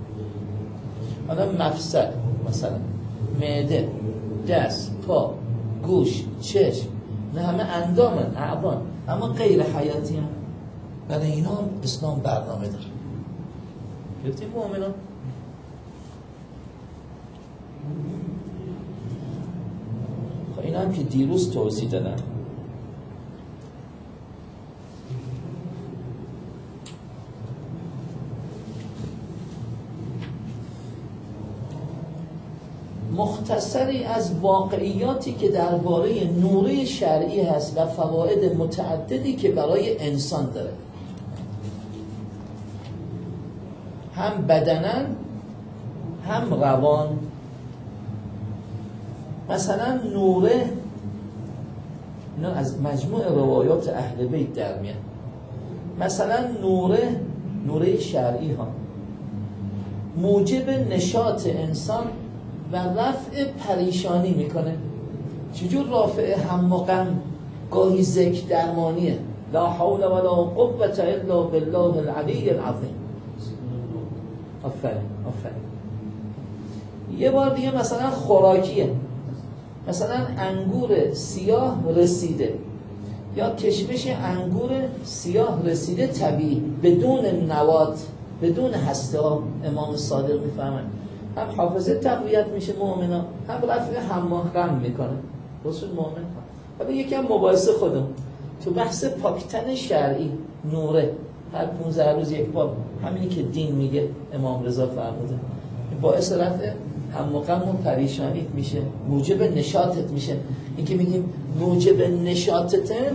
آدم مفصل، مثلا معده، دست، پا، گوش، چشم، نه همه اندامن، اعضان، اما غیر حیاتی هم. برای اینا هم اسلام برنامه داره. گفتیم مؤمنان؟ خب اینا هم که دیروز توضیح دادم. مختصری از واقعیاتی که درباره نوره شرعی هست و فواید متعددی که برای انسان داره، هم بدنن هم روان. مثلا نوره، اینا از مجموع روایات اهل بیت در میاد. مثلا نوره، نوره شرعی ها موجب نشاط انسان و رفع پریشانی میکنه. چجور رافع هم و غم؟ گاهی ذکر درمانیه، لا حول ولا قوة الا بالله العلی العظیم. آفرین آفرین. یه بار دیگه مثلا خوراکیه، مثلا انگور سیاه رسیده یا کشمش انگور سیاه رسیده طبیعی بدون نوات، بدون هسته ها. امام صادق میفهمن هم حافظه تقویت میشه مؤمنا، هم رفع هم و غم میکنه. رسول مؤمن. حالا یکم مباحثه خودم تو بحث پاکتن شرعی نوره، هر پونزده روز یک بار، همینی که دین میگه، امام رضا فرموده، باعث رفع هم و غم و پریشانیت میشه، موجب نشاطت میشه. این که میگیم موجب نشاطته،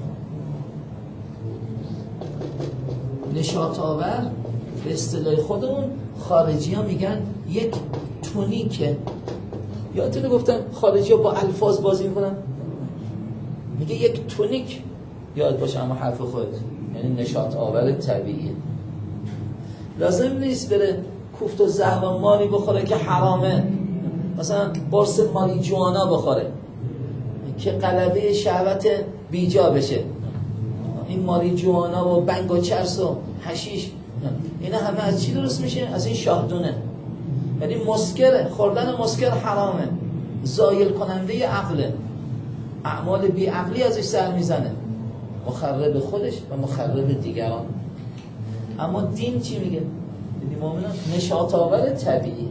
نشاط آور، به اصطلاح خودمون خارجی ها میگن یک تونیکه. یادتونه گفتن خارجی ها با الفاظ بازی میکنن، میگه یک تونیک، یاد باشه اما حرف خود، یعنی نشاط آور طبیعیه. لازم نیست بره کوفت و زهر و ماری بخوره که حرامه، مثلا قرص ماریجوانا بخوره که غلبه شهوت بیجا بشه. این ماریجوانا و بنگ و چرس و حشیش، اینا همه از چی درست میشه؟ از این شاهدونه. یعنی مسکره، خوردن مسکر حرامه، زایل کننده عقله، اعمال بی عقلی ازش سر میزنه، مخرب خودش و مخرب دیگران. اما دین چی میگه؟ دیدی مؤمنان؟ نشاط آور طبیعی.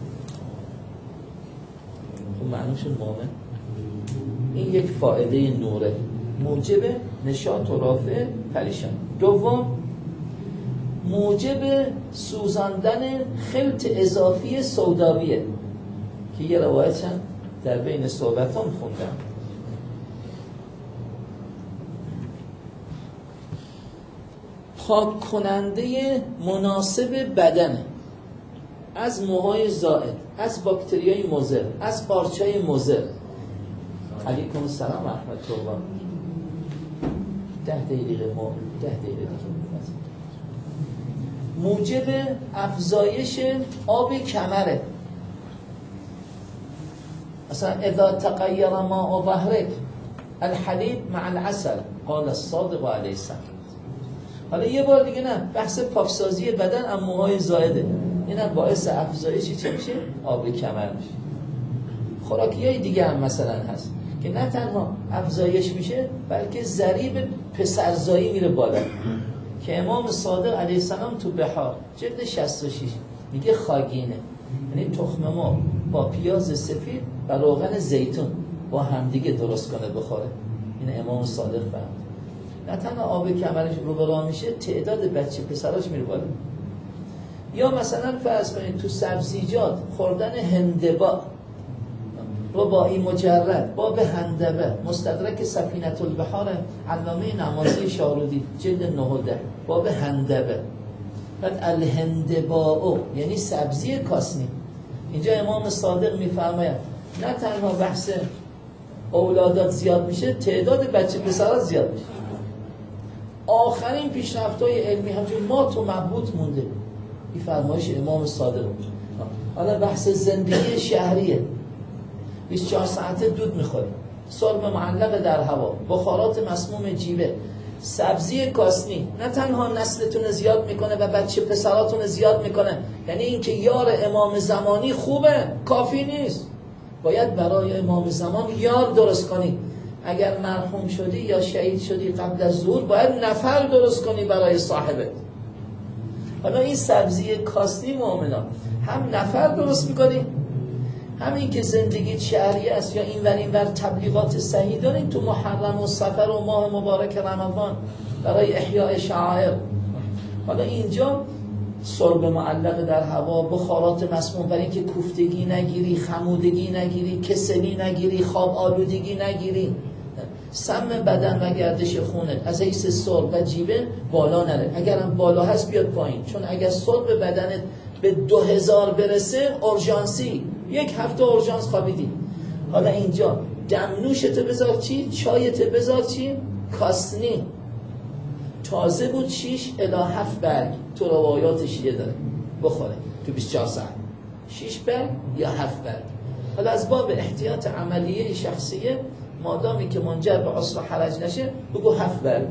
خب معلوم شد مؤمن این یک فائده نوره، موجب نشاط و رافع پریشان. دوم، موجب سوزاندن خلط اضافی سوداویه که یه روایت هم در بین صحبتان خوندم. پاک کننده مناسب بدن از موهای زائد، از باکتریای مضر، از قارچای مضر. علیکم السلام و رحمت الله. ده دقیقه ما ده دقیقه دیگه. موجب افزایش آب کمره. مثلا اذا تغیر ماء ظهرک الحلیب مع العسل قال الصادق علیه السلام. حالا یه بار دیگه نه، بحث پاکسازی بدن از موهای زائده، اینم باعث افزایشی چه میشه؟ آب کمر میشه. خوراکیای دیگه هم مثلا هست که نه تنها افزایش میشه بلکه ضریب پسرزایی میره بالا، که امام صادق علیه السلام تو بحار جلد شصت و شش میگه خاگینه، یعنی تخم مرغ با پیاز سفید و روغن زیتون با همدیگه درست کنه بخوره. این امام صادق فرمود. نه تنها آب کمرش رو برا میشه، تعداد بچه پسراش میره بالا. یا مثلا فرض کنید تو سبزیجات خوردن هندبا، رباعی مجرد، باب هندبه، مستدرک سفینة البحار علامه نمازی شارودی جلد نه و ده، باب هندبه. بعد الهندباء یعنی سبزی کاسنی. اینجا امام صادق میفرماید نه تنها بحث اولادات زیاد میشه، تعداد بچه پسرات زیاد میشه. آخرین پیشرفت‌های علمی همچون ما تو مبهوت مونده. این فرمایش امام صادق. حالا بحث زندگی شهریه، بیست و چهار ساعته دود میخوری، سرب معلق در هوا، بخارات مسموم جیوه، سبزی کاسنی نه تنها نسلتون زیاد میکنه و بچه پسراتون زیاد میکنه، یعنی اینکه یار امام زمانی خوبه کافی نیست، باید برای امام زمان یار درست کنی. اگر مرحوم شدی یا شهید شدی قبل از ظهور باید نفر درست کنی برای صاحبت. حالا این سبزی کاسنی مؤمنان هم نفر درست میکنی، همین که زندگی شهری است یا این ور این ور تبلیغات صحیح داریم تو محرم و صفر و ماه مبارک رمضان برای احیاء شعائر. حالا اینجا سرب معلق در هوا، بخارات مسموم، برای اینکه کوفتگی نگیری، خمودگی نگیری، کسلی نگیری، خواب آلودگی نگیری، سم بدن و گردش خونت از حیث سرب و جیبه بالا نره. اگرم بالا هست بیاد پایین، چون اگر سرب بدنت به دو هزار برسه اورژانسی، یک هفته اورژانس خوابیدی. حالا اینجا دمنوشت بذار چی؟ چایت بذار چی؟ کاسنی تازه بود، شیش الی هفت برگ تو روایات شیعه داره بخوره تو بیست و چهار ساعت، شیش برگ یا هفت برگ. حالا از باب احتیاط عملیه شخصیه مادامی که منجر به عسر و حرج نشه بگو هفت برگ.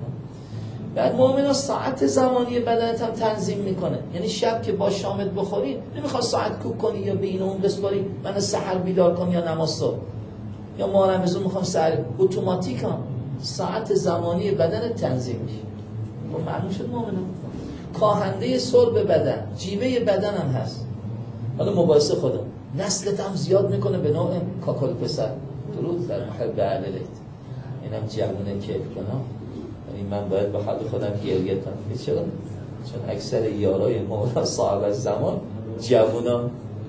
بعد مؤمنا ساعت زمانی بدنت هم تنظیم میکنه، یعنی شب که با شامت بخوری نمیخواد ساعت کوک کنی یا به این اون بسپاری من سحر بیدار کنم یا نماز صبح یا ما رمضان میخوام سحر، اتوماتیک هم ساعت زمانی بدنت تنظیم میشه. و معلوم شد مؤمنا کاهنده سرب بدن، جیوه بدن هم هست. حالا مباحثه خودم نسلت هم زیاد میکنه به نوع کاکل پسر. درود در محب اهل بیت. اینم جوونه کیف کنم، یعنی من باید به حال خودم گریه کنم. چرا؟ چون اکثر یارای مولا صاحب از زمان جوونا.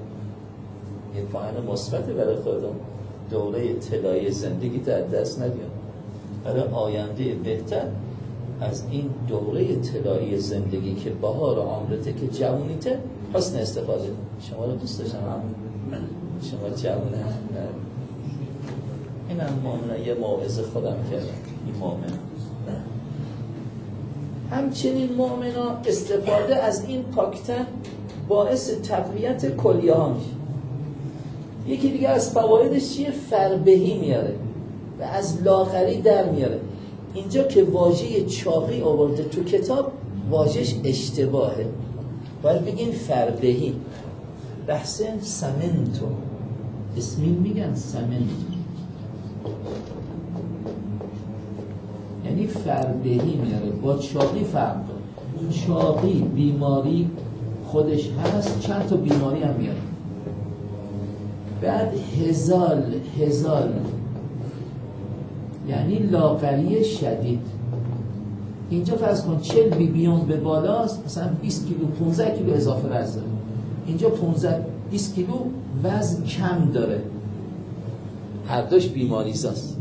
یه پایان مثبت برای خودم، دوره طلایی زندگی تا دست ندیم. برای آینده بهتر از این دوره طلایی زندگی که بهار عمرته که جوونیته حسن استفاده. شما رو دوست داشتم، شما جوونه. این هم مؤمنه یه موعظه خودم کردم. این مؤمنه همچنین مؤمنا استفاده از این پاکتن باعث تقویت کلیه ها میشه. یکی دیگه از فوایدش چیه؟ فربهی میاره و از لاغری در میاره. اینجا که واژه چاقی آورده تو کتاب واژهش اشتباهه، باید بگین فربهی. بحث سمنتو اسمی میگن سمنتو، یعنی فربهی میاره، با چاقی فرق داره. چاقی بیماری خودش هست، چند تا بیماری هم میاره. بعد هزال، هزال یعنی لاغری شدید. اینجا فرض کن چهل بی بیون به بالاست، مثلا بیست کیلو پانزده کیلو اضافه وزن داره. اینجا پانزده بیست کیلو وزن کم داره. هر دوش بیماریزاست.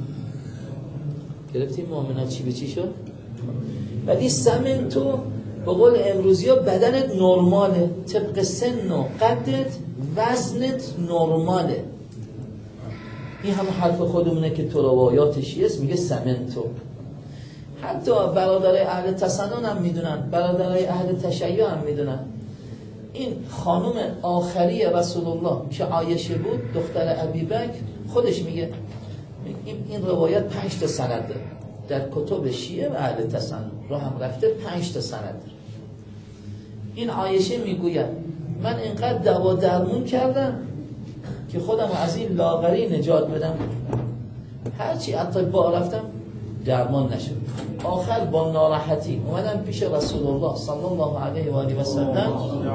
گرفتیم مؤمنان چی به چی شد؟ ولی سمن تو به قول امروزی ها بدنت نرماله، طبق سن و قدت وزنت نرماله. این همه حرف خودمونه که تو روایاتشی است، میگه سمن تو. حتی برادرای اهل تسنن هم میدونن، برادرای اهل تشیع هم میدونن. این خانم آخری رسول الله که عایشه بود، دختر ابیبکر، خودش میگه این, این روایت پنج تا سند داره در کتب شیعه و اهل تسنن، رو هم رفته پنج تا سند داره. این عایشه میگوید من اینقدر دوا درمون کردم که خودم از این لاغری نجات بدم، هرچی اطباء رفتم درمان نشد. آخر با ناراحتی اومدم پیش رسول الله صلی الله علیه و آله و سلم،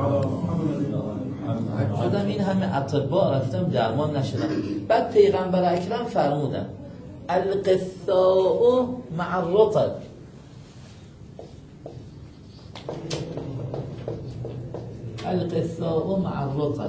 خودم این همه اطباء رفتم درمان نشدم. بعد پیغمبر اکرم فرمودن القثاء مع الرطب، القثاء مع الرطب،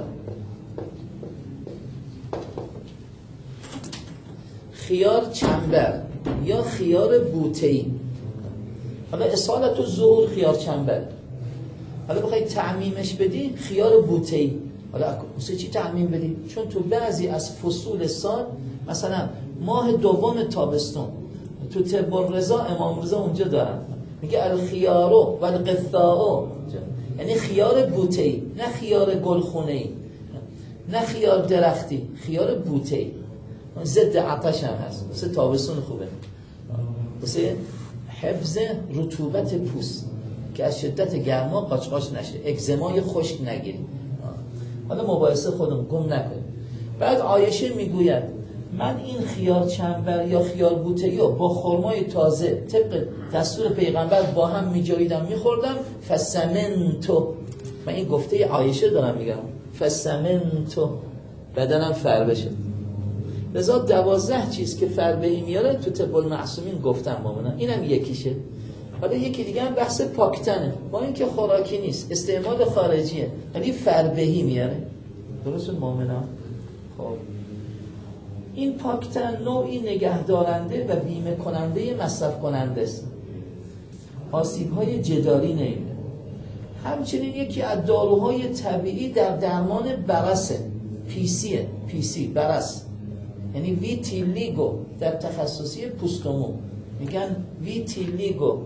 خیار چنبر یا خیار بوته‌ای. حالا اصالت و ظهور خیار چنبر، حالا بخوای تعمیمش بدی خیار بوته‌ای. حالا واسه چی تعمیم بدی؟ چون تو بعضی از فصول سال، مثلا ماه دوم تابستون تو طب الرضا امام رضا اونجا دارن میگه الخیارو و القثاء، یعنی خیار بوته‌ای، نه خیار گلخونه‌ای، نه خیار درختی، خیار بوته‌ای، ضد عطش هم هست، واسه تابستون خوبه، واسه حفظ رطوبت پوست که از شدت گرما قاچقاچ نشه، اگزمای خشک نگیری. حالا مباحثه خودم گم نکنیم. بعد عایشه میگوید من این خیار چنبر یا خیار بوته‌ای رو با خرمای تازه طبق دستور پیغمبر با هم میجاییدم میخوردم، فسمنتو، من این گفته عایشه دارم میگم، فسمنتو، بدنم فر بشه. لذا دوازده چیز که فر بهی میاره تو طب المعصومین گفتم مامونا، اینم یکیشه. حالا یکی دیگه هم بحث پاکتنه، با اینکه خوراکی نیست، استعمال خارجیه، یعنی فر بهی میاره. درست مامونا؟ خب این پاکتن نوعی نگهدارنده و بیمه کننده مصرف کننده است، آسیب‌های جداری نمیده. همچنین یکی از داروهای طبیعی در درمان برسه، پیسیه، پیسی برس، یعنی ویتیلیگو در تخصصی پوست و مو میگن ویتیلیگو.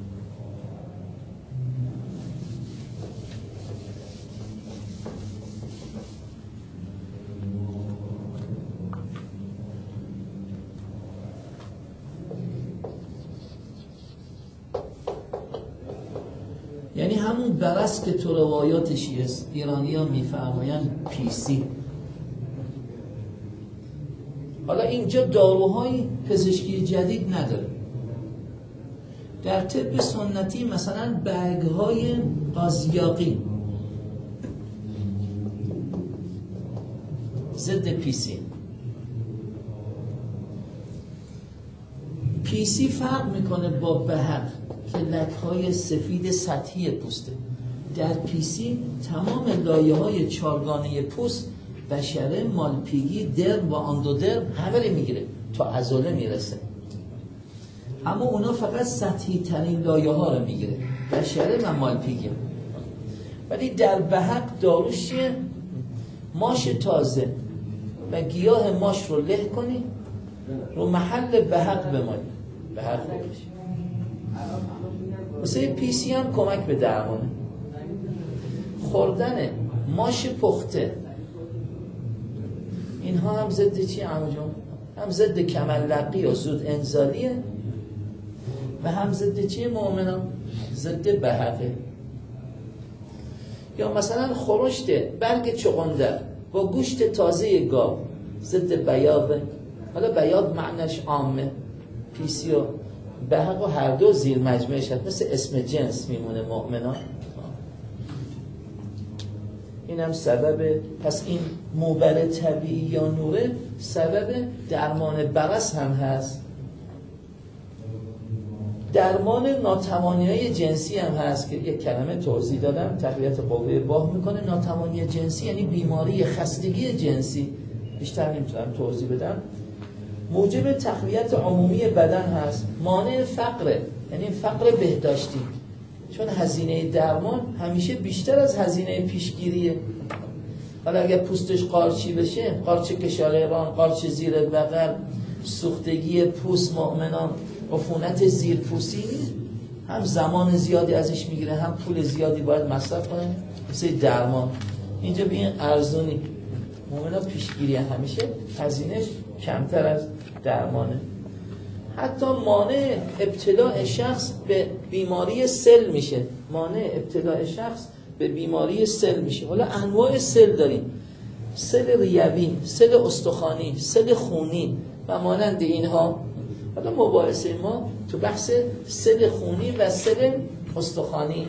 یعنی همون برس که تو روایاتشی است، ایرانی ها میفرمایند پیسی. حالا اینجا داروهای پزشکی جدید نداره. در طب سنتی مثلا برگ‌های قازیاقی ضد پیسی. پیسی فرق میکنه با بهق که لک‌های سفید سطحی پوسته. در پیسی تمام لایه‌های چارگانه پوست، بشره، مالپیگی، درم و اندودرم همه رو میگیره تا عضله میرسه، اما اونا فقط سطحی ترین لایه ها رو میگیره، بشره و مالپیگی. ولی در بهق داروش چیه؟ ماش تازه و گیاه ماش رو له کنی، رو محل بهق بمانی، بهق بکشی. واسه پیسی هم کمک به درمانه. خوردن ماش پخته، اینها هم ضد چی عمو جون؟ هم ضد کمرلقی و زود انزالیه و هم ضد چی مؤمنان؟ ضد بهقه. یا مثلا خورشت برگ چغندر با گوشت تازه گاو ضد بیاضه. حالا بیاض معنیش عامه، پیسی و بهق و هر دو زیر مجموعه شد، مثل اسم جنس میمونه مؤمنان. این هم سبب، پس این موبر طبیعی یا نوره سبب درمان برس هم هست، درمان ناتوانی‌های جنسی هم هست که یک کلمه توضیح دادم، تقویت قوه باه میکنه. ناتوانی جنسی یعنی بیماری خستگی جنسی، بیشتر نمیتونم توضیح بدم. موجب تقویت عمومی بدن هست. مانع فقره، یعنی فقر بهداشتی، چون هزینه درمان همیشه بیشتر از هزینه پیشگیریه. حالا اگر پوستش قارچی بشه، قارچ کشاورزان، قارچ زیر بغل، سوختگی پوست مؤمنان، عفونت زیر پوستی، هم زمان زیادی ازش میگیره، هم پول زیادی باید مصرف کنه مثل درمان. اینجا به این ارزونی مؤمنان پیشگیری همیشه هزینهش کمتر از درمانه. حتی مانع ابتلاع شخص به بیماری سل میشه، مانع ابتلاع شخص به بیماری سل میشه. حالا انواع سل داریم، سل ریوی، سل استخوانی، سل خونی و مانند اینها. حالا مباحثه ما تو بحث سل خونی و سل استخوانی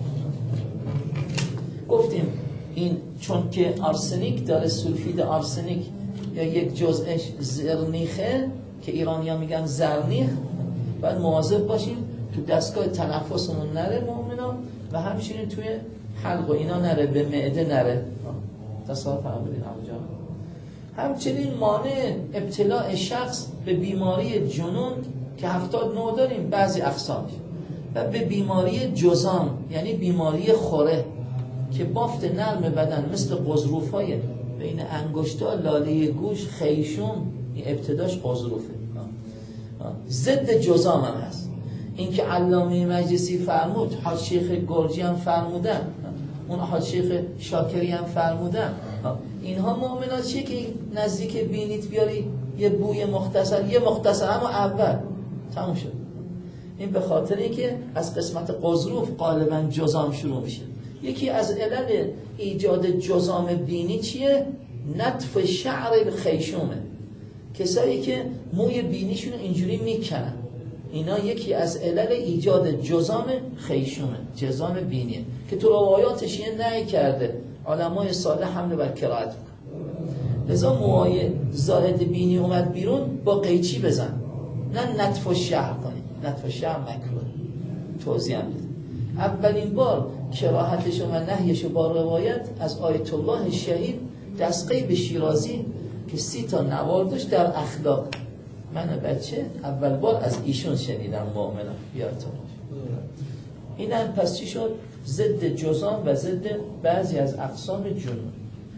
گفتیم. این چون که آرسنیک داره، سولفید آرسنیک یا یک جزءش زرنیخه که ایرانی ها میگن زرنیخ، باید مواظب باشیم تو دستگاه تنفسمون نره مؤمنان، و همچنین توی حلق و اینا نره، به معده نره. تصاحب فرمودین همونجا. همچنین مانع ابتلاع شخص به بیماری جنون که هفتاد نوع داریم، بعضی اقسامش، و به بیماری جزام یعنی بیماری خوره که بافت نرم بدن مثل قضروف‌های بین انگشتا، لاله گوش، خیشوم، این ابتداش قضروفه. ضد جزام هم هست. این که علامه مجلسی فرمود، حاج شیخ گرجی هم فرمودن، اون حاج شیخ شاکری هم فرمودن، اینها مؤمنات چیه که نزدیک بینیت بیاری یه بوی مختصر، یه مختصر اما اول تموم شد. این به خاطر اینکه از قسمت قضروف غالبا جزام شروع میشه. یکی از علل ایجاد جزام بینی چیه؟ نتف شعر خیشومه. کسایی که موی بینیشون اینجوری میکنن، اینا یکی از علل ایجاد جزام خیشومه، جزام بینیه که تو روایاتش یه نهی کرده علمای صالح حمل بر کرایت میکنن. لذا موهای زائد بینی اومد بیرون با قیچی بزن، نه نتف و شعر کنی. نتف و شعر مکروه. توضیح هم بده. اولین بار کراهتش و نهیش با روایت از آیت الله شهید دستقی به شیرازی که سی تا نوار داشت در اخلاق. من بچه اول بار از ایشون شنیدم مؤمنم یادتون. این هم پس چی شد؟ ضد جزام و ضد بعضی از اقسام جنون.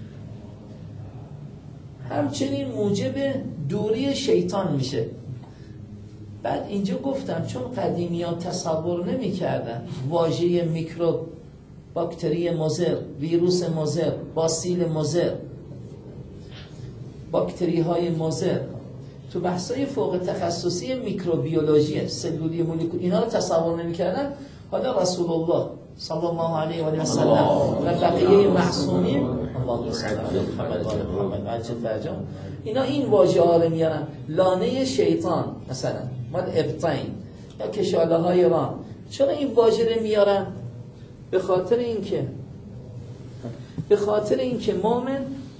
همچنین موجب دوری شیطان میشه. بعد اینجا گفتم چون قدیمی ها تصور نمی کردن واژه میکروب، باکتری مضر، ویروس مضر، باسیل مضر، باکتری های مضر تو بحثای فوق تخصصی میکروبیولوژی سلولی مولکول اینا رو تصور نمی کردن. حالا رسول الله صلی الله علیه و سلم و بقیه معصومین اللهم صل علی محمد و آل محمد عجل فرجهم اینا این واژه ها رو میارن. لانه شیطان مثلا مال ابطین یا کشاله های رام. چرا این واژه رو میارن؟ به خاطر اینکه به خاطر اینکه مؤمن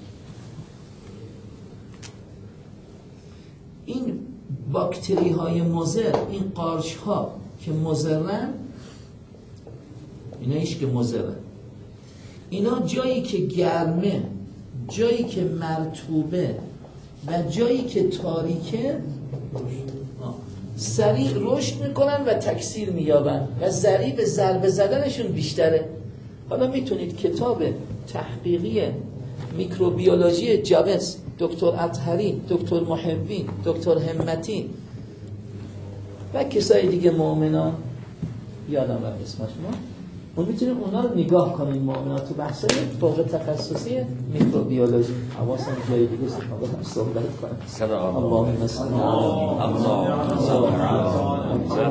این باکتری های مضر، این قارچ ها که مضرن، اینا هیچ که مضرن، اینا جایی که گرمه، جایی که مرطوبه و جایی که تاریکه سریع رشد میکنن و تکثیر مییابن و ضریب ضربه زدنشون بیشتره. حالا میتونید کتاب تحقیقی میکروبیولوژی جابس دکتر اطهری، دکتر محبی، دکتر همتی و کسای دیگه مؤمنان یادم رفت اسمش ما اون میتونیم اونا رو نگاه کنیم. مؤمنات تو بحثای فوق تخصصی میکروبیولوژی حواسم جای دیگه صحبت کنم. صدا اللهم صل علی محمد.